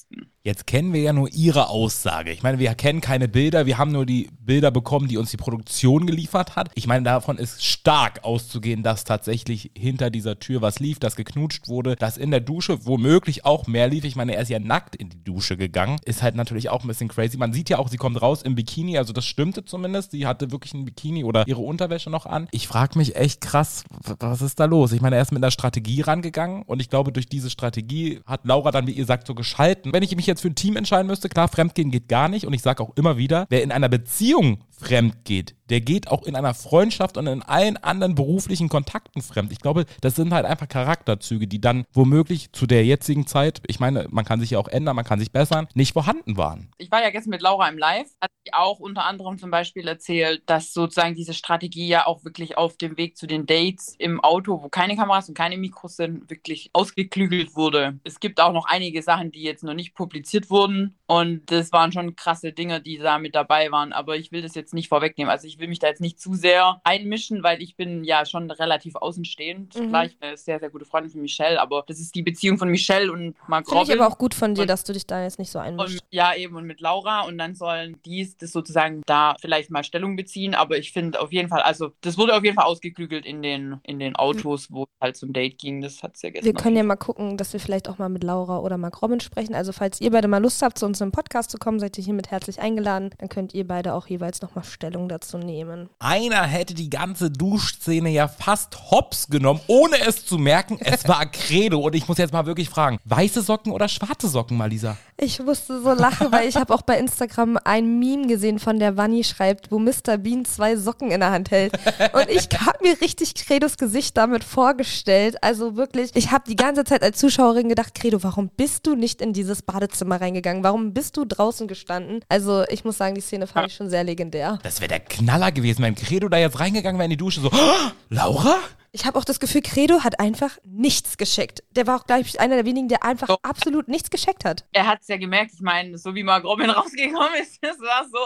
Jetzt kennen wir ja nur ihre Aussage. Ich meine, wir kennen keine Bilder, wir haben nur die Bilder bekommen, die uns die Produktion geliefert hat. Ich meine, davon ist stark auszugehen, dass tatsächlich hinter dieser Tür was lief, dass geknutscht wurde, dass in der Dusche womöglich auch mehr lief. Ich meine, er ist ja nackt in die Dusche gegangen. Ist halt natürlich auch ein bisschen crazy. Man sieht ja auch, sie kommt raus im Bikini, also das stimmte zumindest. Sie hatte wirklich ein Bikini oder ihre Unterwäsche noch an. Ich frage mich echt krass, was ist da los? Ich meine, er ist mit einer Strategie rangegangen und ich glaube, durch diese Strategie hat Laura dann, wie ihr sagt, so geschalten. Wenn ich mich jetzt für ein Team entscheiden müsste, klar, Fremdgehen geht gar nicht und ich sage auch immer wieder, wer in einer Beziehung fremd geht, der geht auch in einer Freundschaft und in allen anderen beruflichen Kontakten fremd. Ich glaube, das sind halt einfach Charakterzüge, die dann womöglich zu der jetzigen Zeit, ich meine, man kann sich ja auch ändern, man kann sich bessern, nicht vorhanden waren. Ich war ja gestern mit Laura im Live, hat sie auch unter anderem zum Beispiel erzählt, dass sozusagen diese Strategie ja auch wirklich auf dem Weg zu den Dates im Auto, wo keine Kameras und keine Mikros sind, wirklich ausgeklügelt wurde. Es gibt auch noch einige Sachen, die jetzt noch nicht publiziert wurden und das waren schon krasse Dinge, die da mit dabei waren, aber ich will das jetzt nicht vorwegnehmen. Also ich will mich da jetzt nicht zu sehr einmischen, weil ich bin ja schon relativ außenstehend. Klar, ich bin eine sehr, sehr gute Freundin von Michelle, aber das ist die Beziehung von Michelle und Mark Robin. Finde ich aber auch gut von dir, dass du dich da jetzt nicht so einmischst. Ja, eben, und mit Laura und dann sollen die das sozusagen da vielleicht mal Stellung beziehen, aber ich finde auf jeden Fall, also das wurde auf jeden Fall ausgeklügelt in den Autos, wo es halt zum Date ging, das hat es ja gestern. Wir können ja mal gucken, dass wir vielleicht auch mal mit Laura oder Mark Robin sprechen, also falls ihr beide mal Lust habt, zu uns im Podcast zu kommen, seid ihr hiermit herzlich eingeladen, dann könnt ihr beide auch jeweils nochmal Stellung dazu nehmen. Einer hätte die ganze Duschszene ja fast hops genommen, ohne es zu merken, es war Credo und ich muss jetzt mal wirklich fragen, weiße Socken oder schwarze Socken, Malisa? Ich musste so lachen, weil ich habe auch bei Instagram ein Meme gesehen von der Vanni schreibt, wo Mr. Bean 2 Socken in der Hand hält. Und ich habe mir richtig Credos Gesicht damit vorgestellt. Also wirklich, ich habe die ganze Zeit als Zuschauerin gedacht, Credo, warum bist du nicht in dieses Badezimmer reingegangen? Warum bist du draußen gestanden? Also ich muss sagen, die Szene fand ich schon sehr legendär. Das wäre der Knaller gewesen, wenn Credo da jetzt reingegangen wäre in die Dusche, so, oh, Laura? Ich habe auch das Gefühl, Credo hat einfach nichts gescheckt. Der war auch, glaube ich, einer der wenigen, der einfach absolut nichts gescheckt hat. Er hat es ja gemerkt, ich meine, so wie Mark Robin rausgekommen ist, das war so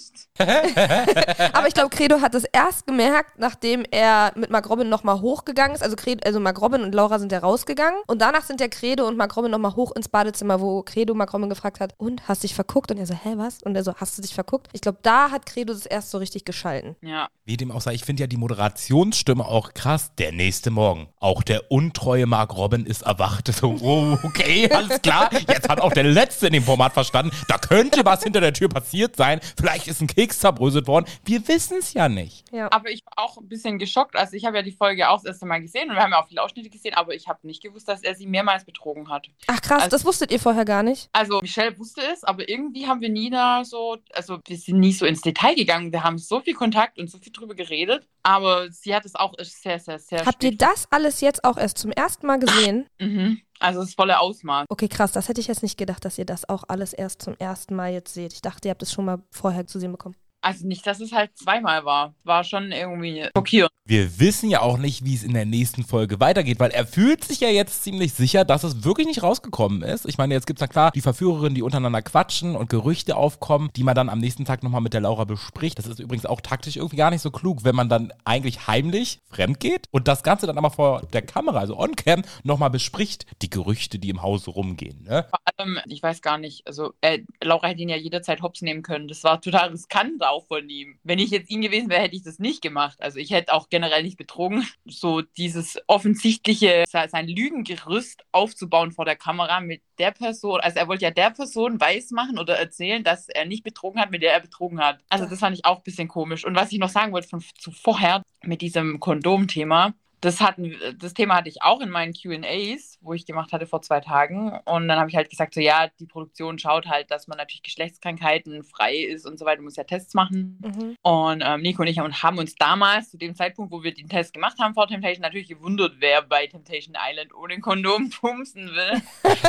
erwischt. Aber ich glaube, Credo hat es erst gemerkt, nachdem er mit Mark Robin nochmal hochgegangen ist. Also Mark Robin und Laura sind ja rausgegangen. Und danach sind ja Credo und Mark Robin nochmal hoch ins Badezimmer, wo Credo Mark Robin gefragt hat, und, hast dich verguckt? Und er so, hä, was? Und er so, hast du dich verguckt? Ich glaube, da hat Credo das erst so richtig geschalten. Ja. Wie dem auch sei, ich finde ja die Moderationsstimme auch krass. Der nächste Morgen. Auch der untreue Mark Robin ist erwacht. So, oh, okay, alles klar. Jetzt hat auch der Letzte in dem Format verstanden, da könnte was hinter der Tür passiert sein. Vielleicht ist ein Keks zerbröselt worden. Wir wissen es ja nicht. Ja. Aber ich war auch ein bisschen geschockt. Also ich habe ja die Folge auch das erste Mal gesehen und wir haben ja auch viele Ausschnitte gesehen, aber ich habe nicht gewusst, dass er sie mehrmals betrogen hat. Ach krass, also, das wusstet ihr vorher gar nicht? Also Michelle wusste es, aber irgendwie haben wir nie da so, also wir sind nie so ins Detail gegangen. Wir haben so viel Kontakt und so viel drüber geredet, aber sie hat es auch sehr, sehr, sehr Habt ihr das alles jetzt auch erst zum ersten Mal gesehen? Mhm. Also das volle Ausmaß. Okay, krass, das hätte ich jetzt nicht gedacht, dass ihr das auch alles erst zum ersten Mal jetzt seht. Ich dachte, ihr habt es schon mal vorher zu sehen bekommen. Also nicht, dass es halt zweimal war. War schon irgendwie schockierend. Wir wissen ja auch nicht, wie es in der nächsten Folge weitergeht, weil er fühlt sich ja jetzt ziemlich sicher, dass es wirklich nicht rausgekommen ist. Ich meine, jetzt gibt's ja klar die Verführerinnen, die untereinander quatschen und Gerüchte aufkommen, die man dann am nächsten Tag nochmal mit der Laura bespricht. Das ist übrigens auch taktisch irgendwie gar nicht so klug, wenn man dann eigentlich heimlich fremd geht und das Ganze dann aber vor der Kamera, also on-cam, nochmal bespricht, die Gerüchte, die im Hause rumgehen. Ne? Vor allem, ich weiß gar nicht, also Laura hätte ihn ja jederzeit hops nehmen können. Das war total riskant auch von ihm. Wenn ich jetzt ihn gewesen wäre, hätte ich das nicht gemacht. Also ich hätte auch generell nicht betrogen. So dieses offensichtliche, sein Lügengerüst aufzubauen vor der Kamera mit der Person, also er wollte ja der Person weismachen oder erzählen, dass er nicht betrogen hat, mit der er betrogen hat. Also das fand ich auch ein bisschen komisch. Und was ich noch sagen wollte von zuvor mit diesem Kondom-Thema, das Thema hatte ich auch in meinen Q&As, wo ich gemacht hatte vor 2 Tagen. Und dann habe ich halt gesagt, so ja, die Produktion schaut halt, dass man natürlich Geschlechtskrankheiten frei ist und so weiter. Du musst ja Tests machen. Mhm. Und Nico und ich haben uns damals, zu dem Zeitpunkt, wo wir den Test gemacht haben vor Temptation, natürlich gewundert, wer bei Temptation Island ohne Kondom pumsen will.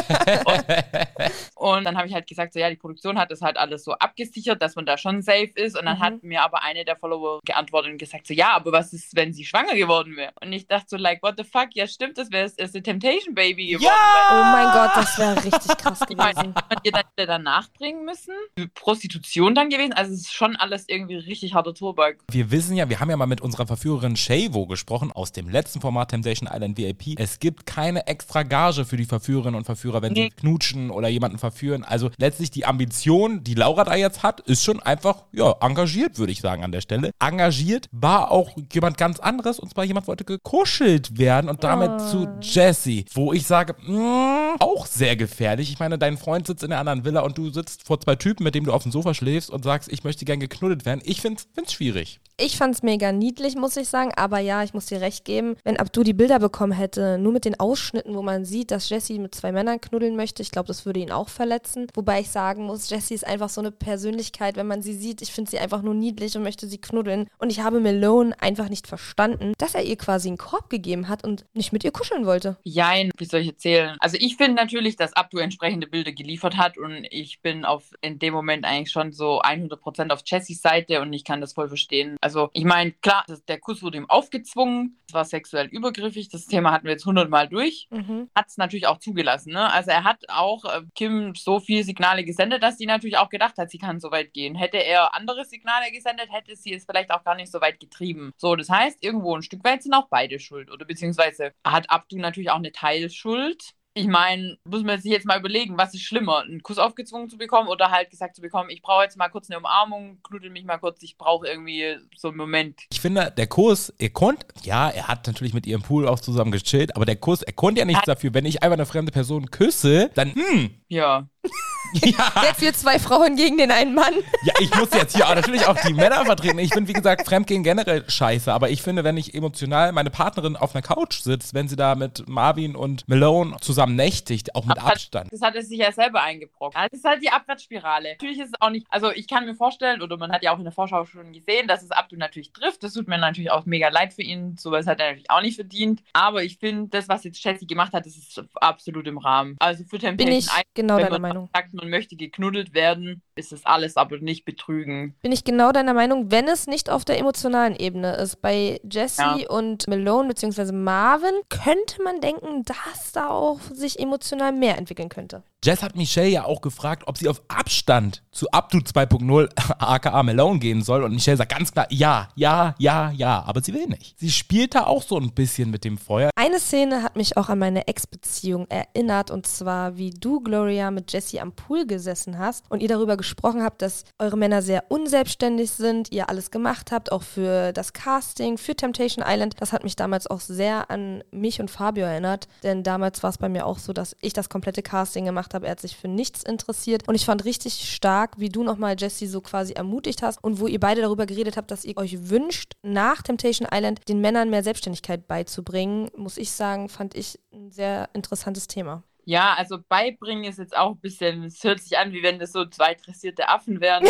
und dann habe ich halt gesagt, so ja, die Produktion hat das halt alles so abgesichert, dass man da schon safe ist. Und dann hat mir aber eine der Follower geantwortet und gesagt, so ja, aber was ist, wenn sie schwanger geworden wäre? Und ich dachte so, like, what the fuck? Ja, stimmt, das wäre das erste Temptation Baby geworden. Ja! Oh mein Gott, das wäre richtig krass gewesen. Hat man ihr dann wieder danach bringen müssen? Prostitution dann gewesen? Also es ist schon alles irgendwie richtig harter Tobak. Wir wissen ja, wir haben ja mal mit unserer Verführerin Shavo gesprochen, aus dem letzten Format Temptation Island VIP. Es gibt keine extra Gage für die Verführerinnen und Verführer, wenn sie knutschen oder jemanden verführen. Und also letztlich die Ambition, die Laura da jetzt hat, ist schon einfach, ja, engagiert, würde ich sagen an der Stelle. Engagiert war auch jemand ganz anderes, und zwar jemand wollte gekuschelt werden und damit zu Jessie, wo ich sage, auch sehr gefährlich. Ich meine, dein Freund sitzt in der anderen Villa und du sitzt vor zwei Typen, mit denen du auf dem Sofa schläfst und sagst, ich möchte gern geknuddelt werden. Ich find's schwierig. Ich fand's mega niedlich, muss ich sagen, aber ja, ich muss dir recht geben, wenn Abdu die Bilder bekommen hätte, nur mit den Ausschnitten, wo man sieht, dass Jessie mit 2 Männern knuddeln möchte, ich glaube, das würde ihn auch verletzen. Wobei ich sagen muss, Jessie ist einfach so eine Persönlichkeit, wenn man sie sieht, ich finde sie einfach nur niedlich und möchte sie knuddeln. Und ich habe Malone einfach nicht verstanden, dass er ihr quasi einen Korb gegeben hat und nicht mit ihr kuscheln wollte. Jein, wie soll ich erzählen? Also ich finde natürlich, dass Abdu entsprechende Bilder geliefert hat und ich bin in dem Moment eigentlich schon so 100% auf Jessies Seite und ich kann das voll verstehen. Also ich meine, klar, der Kuss wurde ihm aufgezwungen, es war sexuell übergriffig, das Thema hatten wir jetzt 100-mal durch, hat es natürlich auch zugelassen, ne? Also er hat auch Kim so viele Signale gesendet, dass sie natürlich auch gedacht hat, sie kann so weit gehen. Hätte er andere Signale gesendet, hätte sie es vielleicht auch gar nicht so weit getrieben. So, das heißt, irgendwo ein Stück weit sind auch beide schuld oder beziehungsweise hat Abdu natürlich auch eine Teilschuld. Ich meine, muss man sich jetzt mal überlegen, was ist schlimmer, einen Kuss aufgezwungen zu bekommen oder halt gesagt zu bekommen, ich brauche jetzt mal kurz eine Umarmung, knuddel mich mal kurz, ich brauche irgendwie so einen Moment. Ich finde, der Kuss, er hat natürlich mit ihrem Pool auch zusammen gechillt, aber der Kuss, er konnte ja nichts dafür, wenn ich einfach eine fremde Person küsse, dann, Ja. Ja. Jetzt wir 2 Frauen gegen den einen Mann. Ja, ich muss jetzt hier auch natürlich auch die Männer vertreten. Ich bin, wie gesagt, Fremdgehen generell scheiße, aber ich finde, wenn ich emotional meine Partnerin auf einer Couch sitzt, wenn sie da mit Marvin und Malone zusammen nächtigt, auch mit Abstand. Das hat er sich ja selber eingebrockt. Das ist halt die Abwärtsspirale. Natürlich ist es auch nicht, also ich kann mir vorstellen, oder man hat ja auch in der Vorschau schon gesehen, dass es Abdu natürlich trifft. Das tut mir natürlich auch mega leid für ihn. Sowas hat er natürlich auch nicht verdient. Aber ich finde, das, was jetzt Jessie gemacht hat, das ist absolut im Rahmen. Also für Temptation Bin ich genau deiner Meinung. Sagt, man möchte geknuddelt werden, ist es alles aber nicht betrügen. Bin ich genau deiner Meinung, wenn es nicht auf der emotionalen Ebene ist. Bei Jessie und Malone bzw. Marvin könnte man denken, dass da auch sich emotional mehr entwickeln könnte. Jess hat Michelle ja auch gefragt, ob sie auf Abstand zu Abdu 2.0 aka Malone gehen soll. Und Michelle sagt ganz klar, ja, aber sie will nicht. Sie spielt da auch so ein bisschen mit dem Feuer. Eine Szene hat mich auch an meine Ex-Beziehung erinnert, und zwar, wie du, Gloria, mit Jessie am Pool gesessen hast und ihr darüber gesprochen habt, dass eure Männer sehr unselbstständig sind, ihr alles gemacht habt, auch für das Casting, für Temptation Island. Das hat mich damals auch sehr an mich und Fabio erinnert, denn damals war es bei mir auch so, dass ich das komplette Casting gemacht habe. Er hat sich für nichts interessiert und ich fand richtig stark, wie du nochmal Jessie so quasi ermutigt hast und wo ihr beide darüber geredet habt, dass ihr euch wünscht, nach Temptation Island den Männern mehr Selbstständigkeit beizubringen, muss ich sagen, fand ich ein sehr interessantes Thema. Ja, also beibringen ist jetzt auch ein bisschen, es hört sich an, wie wenn das so 2 dressierte Affen wären.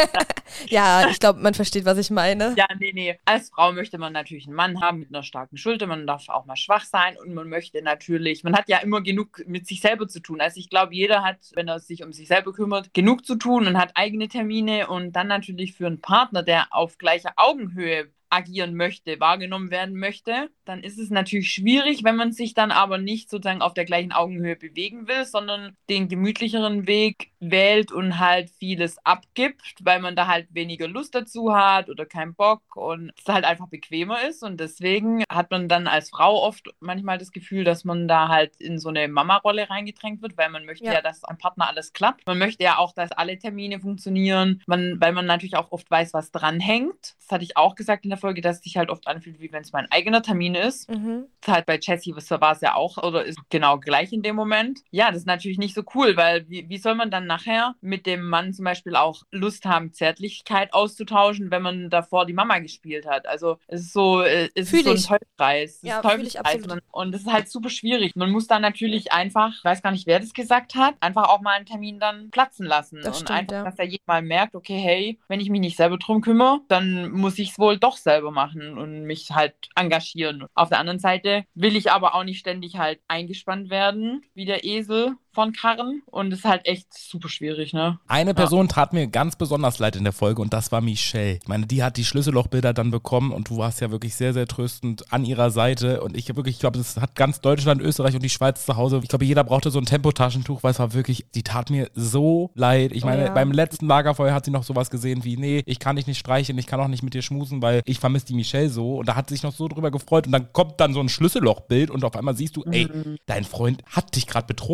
Ja, ich glaube, man versteht, was ich meine. Ja, nee. Als Frau möchte man natürlich einen Mann haben mit einer starken Schulter, man darf auch mal schwach sein und man möchte natürlich, man hat ja immer genug mit sich selber zu tun. Also ich glaube, jeder hat, wenn er sich um sich selber kümmert, genug zu tun und hat eigene Termine und dann natürlich für einen Partner, der auf gleicher Augenhöhe agieren möchte, wahrgenommen werden möchte, dann ist es natürlich schwierig, wenn man sich dann aber nicht sozusagen auf der gleichen Augenhöhe bewegen will, sondern den gemütlicheren Weg wählt und halt vieles abgibt, weil man da halt weniger Lust dazu hat oder keinen Bock und es halt einfach bequemer ist und deswegen hat man dann als Frau oft manchmal das Gefühl, dass man da halt in so eine Mama-Rolle reingedrängt wird, weil man möchte ja, dass am Partner alles klappt. Man möchte ja auch, dass alle Termine funktionieren, weil man natürlich auch oft weiß, was dranhängt. Das hatte ich auch gesagt in der Folge, dass es sich halt oft anfühlt, wie wenn es mein eigener Termin ist. Das ist halt bei Jessie, war es ja auch, oder ist genau gleich in dem Moment. Ja, das ist natürlich nicht so cool, weil wie soll man dann nachher mit dem Mann zum Beispiel auch Lust haben, Zärtlichkeit auszutauschen, wenn man davor die Mama gespielt hat? Also es ist so, ein Teufelskreis. Ja, fühle ich absolut. Und das ist halt super schwierig. Man muss da natürlich einfach, ich weiß gar nicht, wer das gesagt hat, einfach auch mal einen Termin dann platzen lassen. Das und stimmt, einfach, dass er jedes Mal merkt, okay, hey, wenn ich mich nicht selber drum kümmere, dann muss ich es wohl doch selber machen und mich halt engagieren. Auf der anderen Seite will ich aber auch nicht ständig halt eingespannt werden, wie der Esel von Karren und das ist halt echt super schwierig, ne? Eine Person tat mir ganz besonders leid in der Folge und das war Michelle. Ich meine, die hat die Schlüssellochbilder dann bekommen und du warst ja wirklich sehr, sehr tröstend an ihrer Seite und ich glaube, das hat ganz Deutschland, Österreich und die Schweiz zu Hause. Ich glaube, jeder brauchte so ein Tempotaschentuch, weil es war wirklich, die tat mir so leid. Ich meine, beim letzten Lagerfeuer hat sie noch sowas gesehen wie, nee, ich kann dich nicht streicheln, ich kann auch nicht mit dir schmusen, weil ich vermisse die Michelle so und da hat sie sich noch so drüber gefreut und dann kommt dann so ein Schlüssellochbild und auf einmal siehst du, ey, dein Freund hat dich gerade betrogen.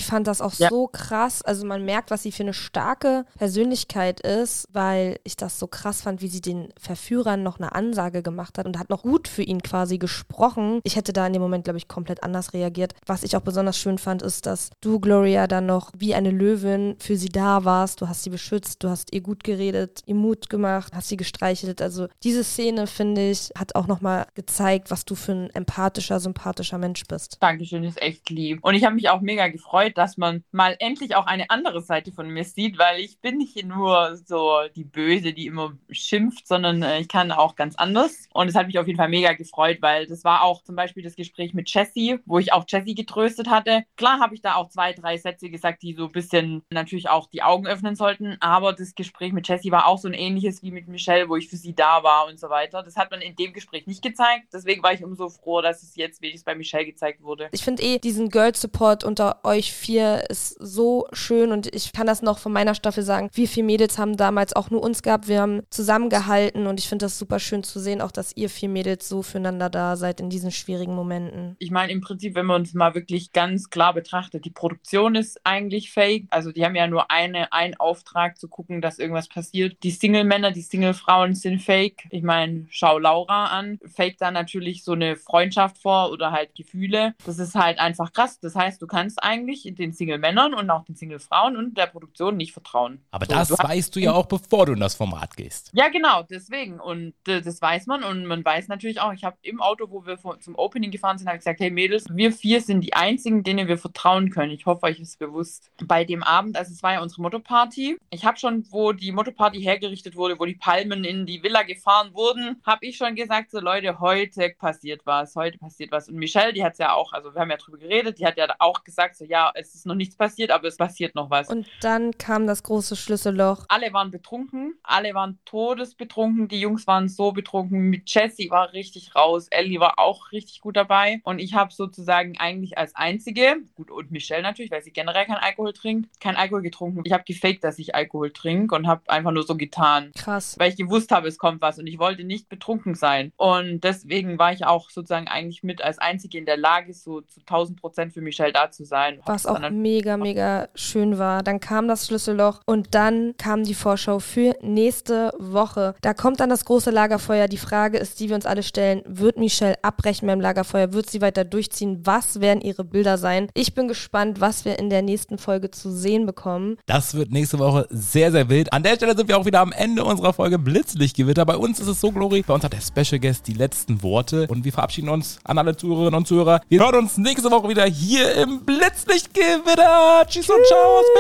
Ich fand das auch so krass. Also man merkt, was sie für eine starke Persönlichkeit ist, weil ich das so krass fand, wie sie den Verführern noch eine Ansage gemacht hat und hat noch gut für ihn quasi gesprochen. Ich hätte da in dem Moment, glaube ich, komplett anders reagiert. Was ich auch besonders schön fand, ist, dass du, Gloria, dann noch wie eine Löwin für sie da warst. Du hast sie beschützt, du hast ihr gut geredet, ihr Mut gemacht, hast sie gestreichelt. Also diese Szene, finde ich, hat auch nochmal gezeigt, was du für ein empathischer, sympathischer Mensch bist. Dankeschön, ist echt lieb. Und ich habe mich auch mega gefreut, dass man mal endlich auch eine andere Seite von mir sieht, weil ich bin nicht nur so die Böse, die immer schimpft, sondern ich kann auch ganz anders. Und es hat mich auf jeden Fall mega gefreut, weil das war auch zum Beispiel das Gespräch mit Jessie, wo ich auch Jessie getröstet hatte. Klar habe ich da auch 2, 3 Sätze gesagt, die so ein bisschen natürlich auch die Augen öffnen sollten, aber das Gespräch mit Jessie war auch so ein ähnliches wie mit Michelle, wo ich für sie da war und so weiter. Das hat man in dem Gespräch nicht gezeigt. Deswegen war ich umso froh, dass es jetzt wenigstens bei Michelle gezeigt wurde. Ich finde diesen Girl-Support unter euch 4 ist so schön und ich kann das noch von meiner Staffel sagen. Wir 4 Mädels haben damals auch nur uns gehabt. Wir haben zusammengehalten und ich finde das super schön zu sehen, auch dass ihr 4 Mädels so füreinander da seid in diesen schwierigen Momenten. Ich meine, im Prinzip, wenn man uns mal wirklich ganz klar betrachtet, die Produktion ist eigentlich fake. Also die haben ja nur einen Auftrag zu gucken, dass irgendwas passiert. Die Single-Männer, die Single-Frauen sind fake. Ich meine, schau Laura an. Fake da natürlich so eine Freundschaft vor oder halt Gefühle. Das ist halt einfach krass. Das heißt, du kannst eigentlich den Single-Männern und auch den Single-Frauen und der Produktion nicht vertrauen. Aber so, das weißt du ja auch, bevor du in das Format gehst. Ja, genau, deswegen. Und das weiß man. Und man weiß natürlich auch, ich habe im Auto, wo wir zum Opening gefahren sind, habe ich gesagt, hey Mädels, wir 4 sind die einzigen, denen wir vertrauen können. Ich hoffe, euch ist bewusst. Bei dem Abend, also es war ja unsere Motto-Party. Ich habe schon, wo die Motto-Party hergerichtet wurde, wo die Palmen in die Villa gefahren wurden, habe ich schon gesagt, so Leute, heute passiert was. Und Michelle, die hat es ja auch, also wir haben ja drüber geredet, die hat ja auch gesagt, so ja, es ist noch nichts passiert, aber es passiert noch was. Und dann kam das große Schlüsselloch. Alle waren betrunken, alle waren todesbetrunken, die Jungs waren so betrunken, mit Jessie war richtig raus, Ellie war auch richtig gut dabei und ich habe sozusagen eigentlich als Einzige, gut und Michelle natürlich, weil sie generell keinen Alkohol trinkt, keinen Alkohol getrunken. Ich habe gefaked, dass ich Alkohol trinke und habe einfach nur so getan. Krass. Weil ich gewusst habe, es kommt was und ich wollte nicht betrunken sein. Und deswegen war ich auch sozusagen eigentlich mit als Einzige in der Lage, so zu 1000% für Michelle da zu sein. Was auch mega, mega schön war. Dann kam das Schlüsselloch und dann kam die Vorschau für nächste Woche. Da kommt dann das große Lagerfeuer. Die Frage ist, die wir uns alle stellen, wird Michelle abbrechen beim Lagerfeuer? Wird sie weiter durchziehen? Was werden ihre Bilder sein? Ich bin gespannt, was wir in der nächsten Folge zu sehen bekommen. Das wird nächste Woche sehr, sehr wild. An der Stelle sind wir auch wieder am Ende unserer Folge Blitzlichtgewitter. Bei uns ist es so, Glory, bei uns hat der Special Guest die letzten Worte und wir verabschieden uns an alle Zuhörerinnen und Zuhörer. Wir hören uns nächste Woche wieder hier im Blitzlichtgewitter. Tschüss und ciao aus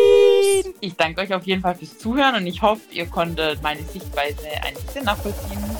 Berlin. Ich danke euch auf jeden Fall fürs Zuhören und ich hoffe, ihr konntet meine Sichtweise ein bisschen nachvollziehen.